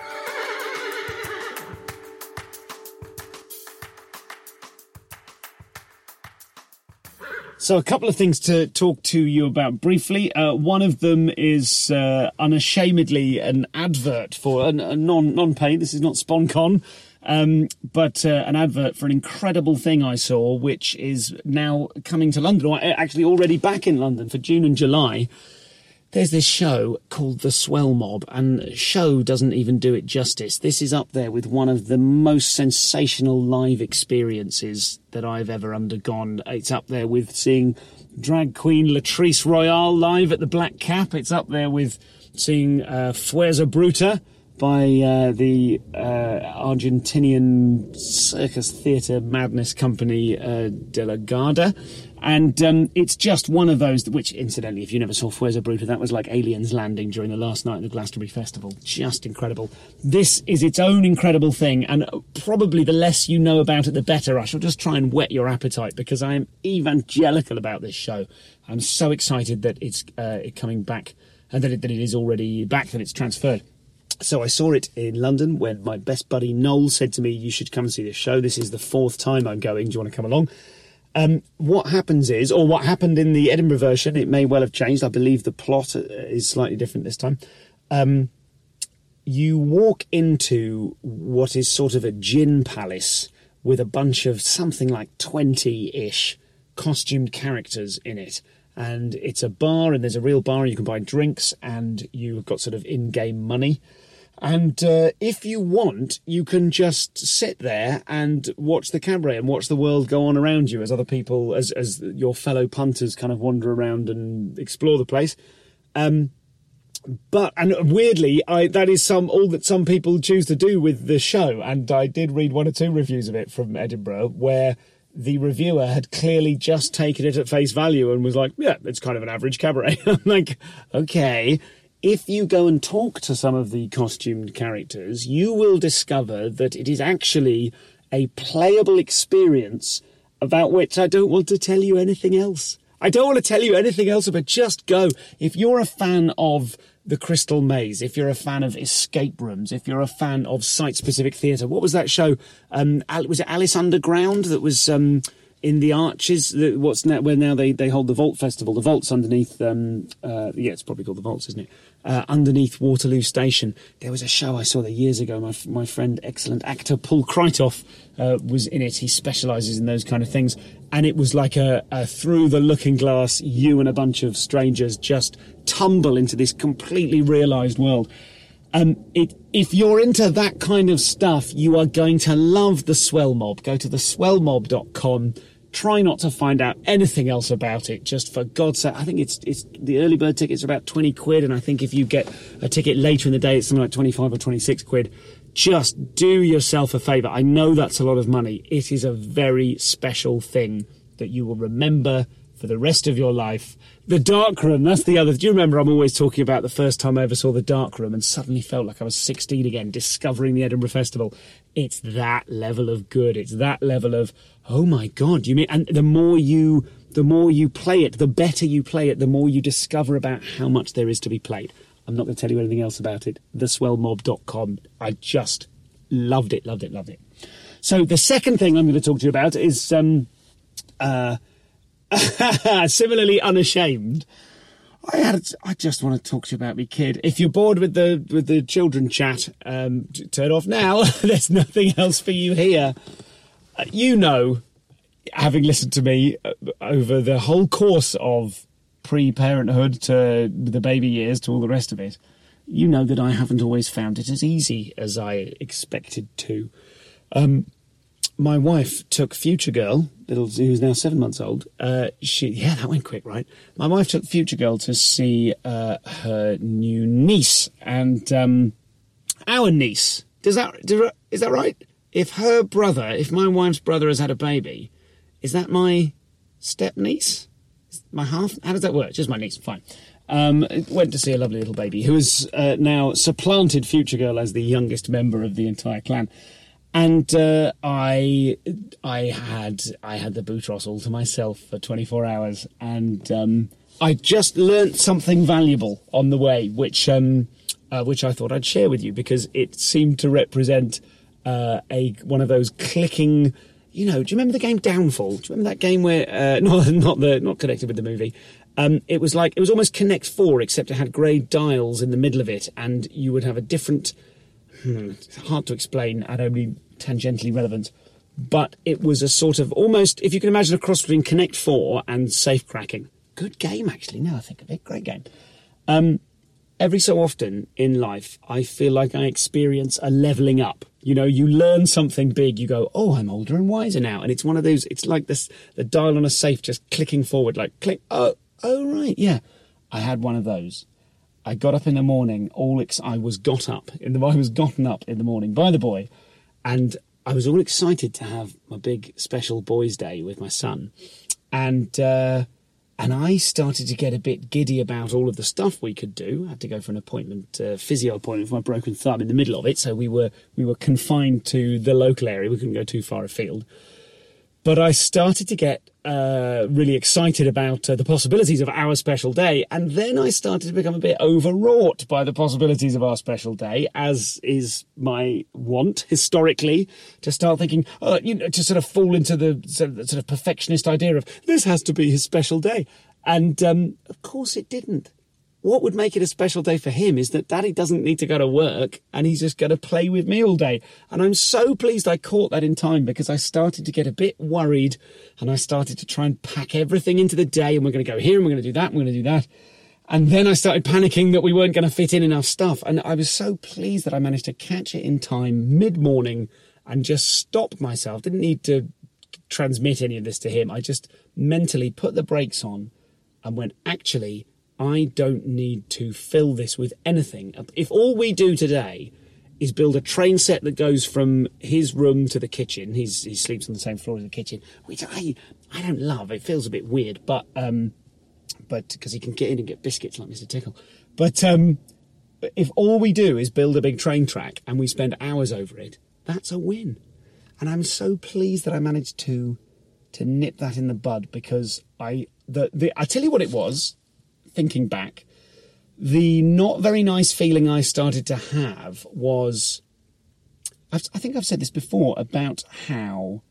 Speaker 1: So a couple of things to talk to you about briefly. One of them is unashamedly an advert for a non-paid. This is not SponCon. But an advert for an incredible thing I saw, which is now coming to London, or actually already back in London for June and July. There's this show called The Swell Mob, and show doesn't even do it justice. This is up there with one of the most sensational live experiences that I've ever undergone. It's up there with seeing drag queen Latrice Royale live at the Black Cap. It's up there with seeing Fuerza Bruta by the Argentinian circus theatre madness company De La Garda. And it's just one of those, which incidentally, if you never saw Fuerza Bruta, that was like aliens landing during the last night of the Glastonbury Festival. Just incredible. This is its own incredible thing, and probably the less you know about it, the better. I shall just try and whet your appetite, because I am evangelical about this show. I'm so excited that it's coming back, and that it is already back, that it's transferred. So I saw it in London when my best buddy Noel said to me, you should come and see this show. This is the 4th time I'm going. Do you want to come along? What happens is, or what happened in the Edinburgh version, it may well have changed. I believe the plot is slightly different this time. You walk into what is sort of a gin palace with a bunch of something like 20-ish costumed characters in it. And it's a bar, and there's a real bar, and you can buy drinks, and you've got sort of in-game money. And if you want, you can just sit there and watch the cabaret and watch the world go on around you as other people, as your fellow punters kind of wander around and explore the place. But weirdly, that is all that some people choose to do with the show. And I did read 1 or 2 reviews of it from Edinburgh where the reviewer had clearly just taken it at face value and was like, yeah, it's kind of an average cabaret. I'm like, okay. If you go and talk to some of the costumed characters, you will discover that it is actually a playable experience about which I don't want to tell you anything else. I don't want to tell you anything else, but just go. If you're a fan of The Crystal Maze, if you're a fan of escape rooms, if you're a fan of site-specific theatre. What was that show? Was it Alice Underground that was in the Arches? Where now they hold the Vault Festival. The Vault's underneath. It's probably called the Vaults, isn't it? Underneath Waterloo Station. There was a show I saw there years ago. My friend, excellent actor Paul Krytoff, was in it. He specialises in those kind of things. And it was like a through the looking glass, you and a bunch of strangers just tumble into this completely realised world. If you're into that kind of stuff, you are going to love the Swell Mob. Go to theswellmob.com. Try not to find out anything else about it. Just for God's sake, I think it's the early bird tickets are about 20 quid, and I think if you get a ticket later in the day, it's something like 25 or 26 quid. Just do yourself a favour. I know that's a lot of money. It is a very special thing that you will remember for the rest of your life. The Dark Room, that's the other. Do you remember I'm always talking about the first time I ever saw The Dark Room and suddenly felt like I was 16 again, discovering the Edinburgh Festival? It's that level of good. It's that level of, oh my God, you mean, and the more you play it, the better you play it, the more you discover about how much there is to be played. I'm not going to tell you anything else about it. Theswellmob.com. I just loved it. So the second thing I'm going to talk to you about is similarly unashamed. I just want to talk to you about me kid. If you're bored with the children chat, turn off now. There's nothing else for you here. You know, having listened to me over the whole course of pre-parenthood to the baby years to all the rest of it, you know that I haven't always found it as easy as I expected to. My wife took Future Girl, who's now 7 months old. That went quick, right? My wife took Future Girl to see her new niece and our niece. Is that right? If my wife's brother has had a baby, is that my step niece? My half? How does that work? Just my niece, fine. Went to see a lovely little baby who has now supplanted Future Girl as the youngest member of the entire clan. And I had the Boutros all to myself for 24 hours, and I just learnt something valuable on the way, which I thought I'd share with you because it seemed to represent one of those clicking. You know, do you remember the game Downfall? Do you remember that game where not connected with the movie? It was almost Connect 4, except it had grey dials in the middle of it, and you would have a different. It's hard to explain and only tangentially relevant, but it was a sort of almost, if you can imagine, a cross between Connect 4 and Safe Cracking. Good game, actually, now I think of it. Great game. Every so often in life, I feel like I experience a levelling up. You know, you learn something big, you go, oh, I'm older and wiser now. And it's one of those, it's like this, the dial on a safe just clicking forward, like click, oh, right, yeah. I had one of those. I got up in the morning, I was gotten up in the morning by the boy, and I was all excited to have my big special boys' day with my son, and I started to get a bit giddy about all of the stuff we could do. I had to go for an appointment, physio appointment for my broken thumb in the middle of it, so we were confined to the local area. We couldn't go too far afield. But I started to get really excited about the possibilities of our special day. And then I started to become a bit overwrought by the possibilities of our special day, as is my want historically, to start thinking, to sort of fall into the sort of perfectionist idea of this has to be his special day. And of course it didn't. What would make it a special day for him is that Daddy doesn't need to go to work and he's just going to play with me all day. And I'm so pleased I caught that in time, because I started to get a bit worried and I started to try and pack everything into the day, and we're going to go here and we're going to do that and we're going to do that. And then I started panicking that we weren't going to fit in enough stuff. And I was so pleased that I managed to catch it in time mid-morning and just stop myself. Didn't need to transmit any of this to him. I just mentally put the brakes on and went, actually, I don't need to fill this with anything. If all we do today is build a train set that goes from his room to the kitchen, he sleeps on the same floor as the kitchen, which I don't love. It feels a bit weird, but because he can get in and get biscuits like Mr. Tickle. But if all we do is build a big train track and we spend hours over it, that's a win. And I'm so pleased that I managed to nip that in the bud, because I tell you what it was. Thinking back, the not very nice feeling I started to have was, I think I've said this before, about how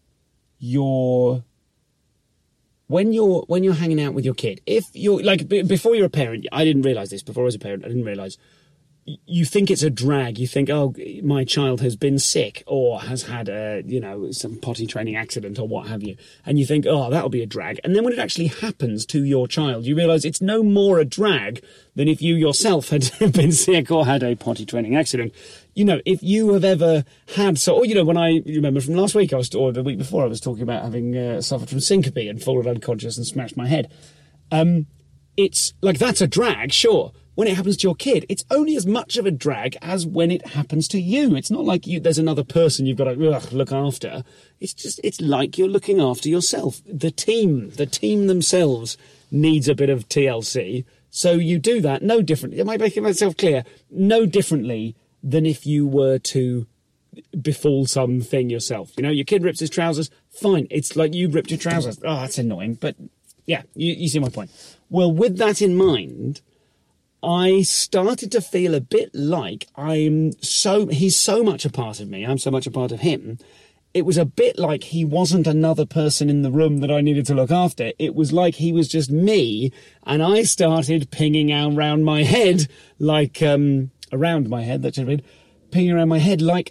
Speaker 1: when you're hanging out with your kid, if you're like, before you're a parent, I didn't realise this, before I was a parent, I didn't realise, you think it's a drag. You think, oh, my child has been sick or has had some potty training accident or what have you. And you think, oh, that'll be a drag. And then when it actually happens to your child, you realise it's no more a drag than if you yourself had been sick or had a potty training accident. You know, if you have ever had, when I remember from last week, or the week before, I was talking about having suffered from syncope and fallen unconscious and smashed my head. It's like, that's a drag, sure. When it happens to your kid, it's only as much of a drag as when it happens to you. It's not like there's another person you've got to look after. It's like you're looking after yourself. The team themselves needs a bit of TLC. So you do that no different. Am I making myself clear? No differently than if you were to befall something yourself. You know, your kid rips his trousers, fine. It's like you ripped your trousers. Oh, that's annoying. But yeah, you see my point. Well, with that in mind, I started to feel a bit like he's so much a part of me, I'm so much a part of him. It was a bit like he wasn't another person in the room that I needed to look after. It was like he was just me, and I started pinging around my head like, around my head, that should have been, pinging around my head like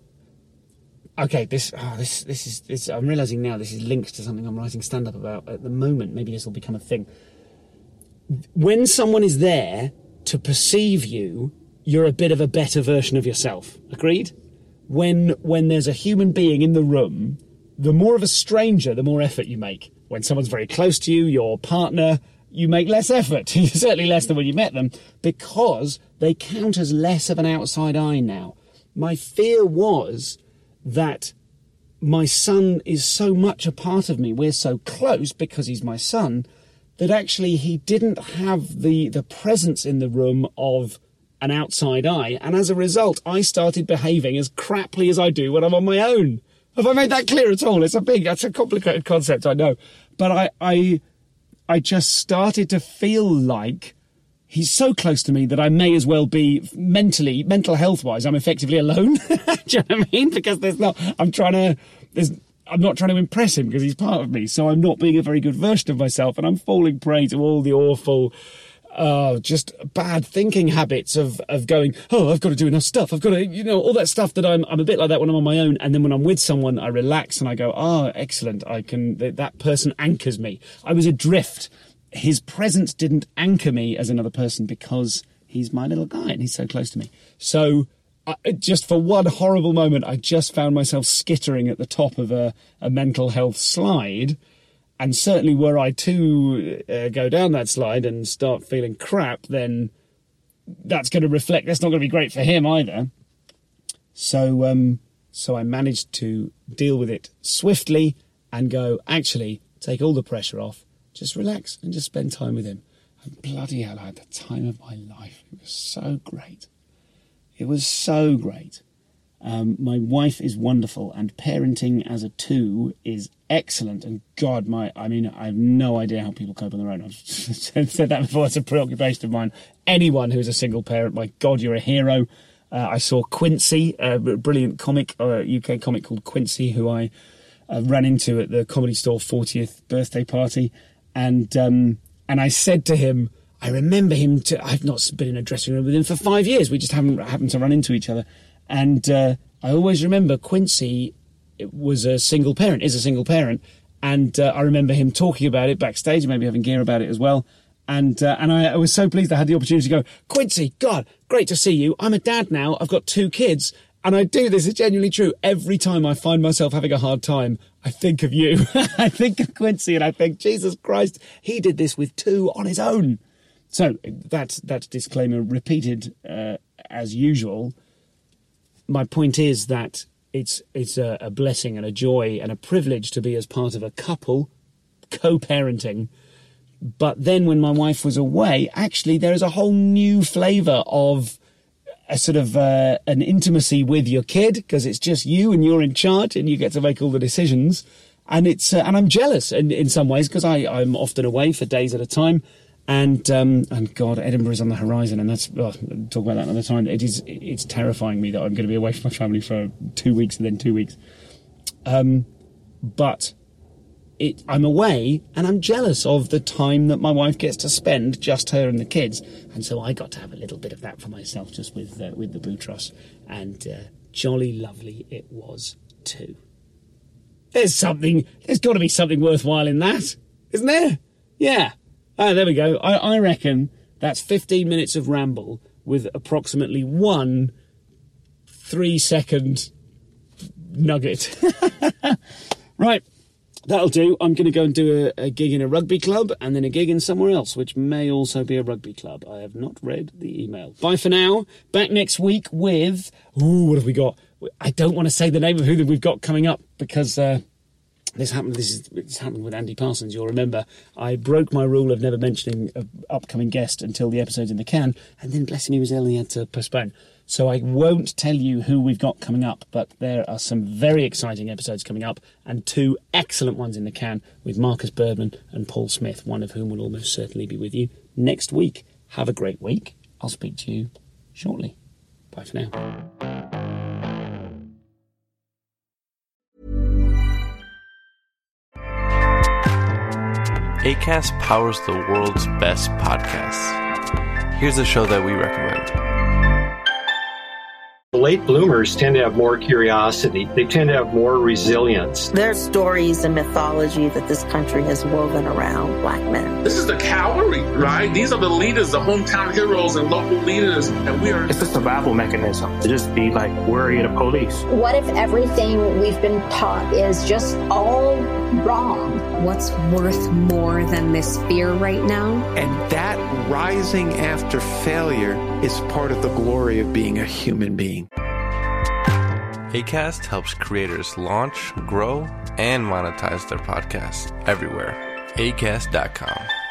Speaker 1: this is, I'm realising now this is linked to something I'm writing stand-up about at the moment. Maybe this will become a thing. When someone is there to perceive you, you're a bit of a better version of yourself. Agreed? When there's a human being in the room, the more of a stranger, the more effort you make. When someone's very close to you, your partner, you make less effort. Certainly less than when you met them, because they count as less of an outside eye now. My fear was that my son is so much a part of me, we're so close because he's my son, that actually he didn't have the presence in the room of an outside eye. And as a result, I started behaving as craply as I do when I'm on my own. Have I made that clear at all? That's a complicated concept, I know. But I just started to feel like he's so close to me that I may as well be mental health-wise, I'm effectively alone. Do you know what I mean? Because I'm not trying to impress him because he's part of me, so I'm not being a very good version of myself, and I'm falling prey to all the awful, just bad thinking habits of going, oh, I've got to do enough stuff. I've got to, all that stuff that I'm a bit like that when I'm on my own, and then when I'm with someone, I relax and I go, excellent, that person anchors me. I was adrift. His presence didn't anchor me as another person because he's my little guy and he's so close to me. So just for one horrible moment, I just found myself skittering at the top of a mental health slide. And certainly were I to go down that slide and start feeling crap, then that's going to reflect, that's not going to be great for him either. So I managed to deal with it swiftly and go, actually, take all the pressure off, just relax and just spend time with him. And bloody hell, I had the time of my life. It was so great. It was so great. My wife is wonderful, and parenting as a two is excellent. And God, I have no idea how people cope on their own. I've said that before. It's a preoccupation of mine. Anyone who's a single parent, my God, you're a hero. I saw Quincy, a brilliant comic, UK comic called Quincy, who I ran into at the Comedy Store 40th birthday party. And I said to him, I remember him, I've not been in a dressing room with him for 5 years. We just haven't happened to run into each other. And I always remember Quincy is a single parent. And I remember him talking about it backstage, maybe having gear about it as well. And I was so pleased I had the opportunity to go, Quincy, God, great to see you. I'm a dad now. I've got 2 kids. And I do this, it's genuinely true. Every time I find myself having a hard time, I think of you. I think of Quincy and I think, Jesus Christ, he did this with 2 on his own. So that's disclaimer repeated as usual. My point is that it's a blessing and a joy and a privilege to be as part of a couple, co-parenting. But then when my wife was away, actually there is a whole new flavour of a sort of an intimacy with your kid, because it's just you and you're in charge and you get to make all the decisions. And it's and I'm jealous in some ways because I'm often away for days at a time. And God, Edinburgh is on the horizon, and that's talk about that another time. It's terrifying me that I'm going to be away from my family for 2 weeks and then 2 weeks. But I'm away, and I'm jealous of the time that my wife gets to spend, just her and the kids. And so I got to have a little bit of that for myself, just with the Boutros, and jolly lovely it was too. There's got to be something worthwhile in that, isn't there? Yeah. There we go. I reckon that's 15 minutes of ramble with approximately 1 3-second nugget. Right, that'll do. I'm going to go and do a gig in a rugby club and then a gig in somewhere else, which may also be a rugby club. I have not read the email. Bye for now. Back next week with... what have we got? I don't want to say the name of who we've got coming up because... This happened with Andy Parsons. You'll remember I broke my rule of never mentioning an upcoming guest until the episode's in the can, and then, bless him, he was ill and he had to postpone. So I won't tell you who we've got coming up, but there are some very exciting episodes coming up, and 2 excellent ones in the can with Marcus Birdman and Paul Smith, one of whom will almost certainly be with you next week. Have a great week. I'll speak to you shortly. Bye for now.
Speaker 8: Acast powers the world's best podcasts. Here's a show that we recommend.
Speaker 9: Late bloomers tend to have more curiosity. They tend to have more resilience.
Speaker 10: There's stories and mythology that this country has woven around black men.
Speaker 11: This is the cavalry, right? These are the leaders, the hometown heroes and local leaders. And we are...
Speaker 12: It's a survival mechanism to just be like worried of police.
Speaker 13: What if everything we've been taught is just all wrong?
Speaker 14: What's worth more than this fear right now?
Speaker 15: And that rising after failure is part of the glory of being a human being.
Speaker 8: Acast helps creators launch, grow, and monetize their podcasts everywhere. Acast.com.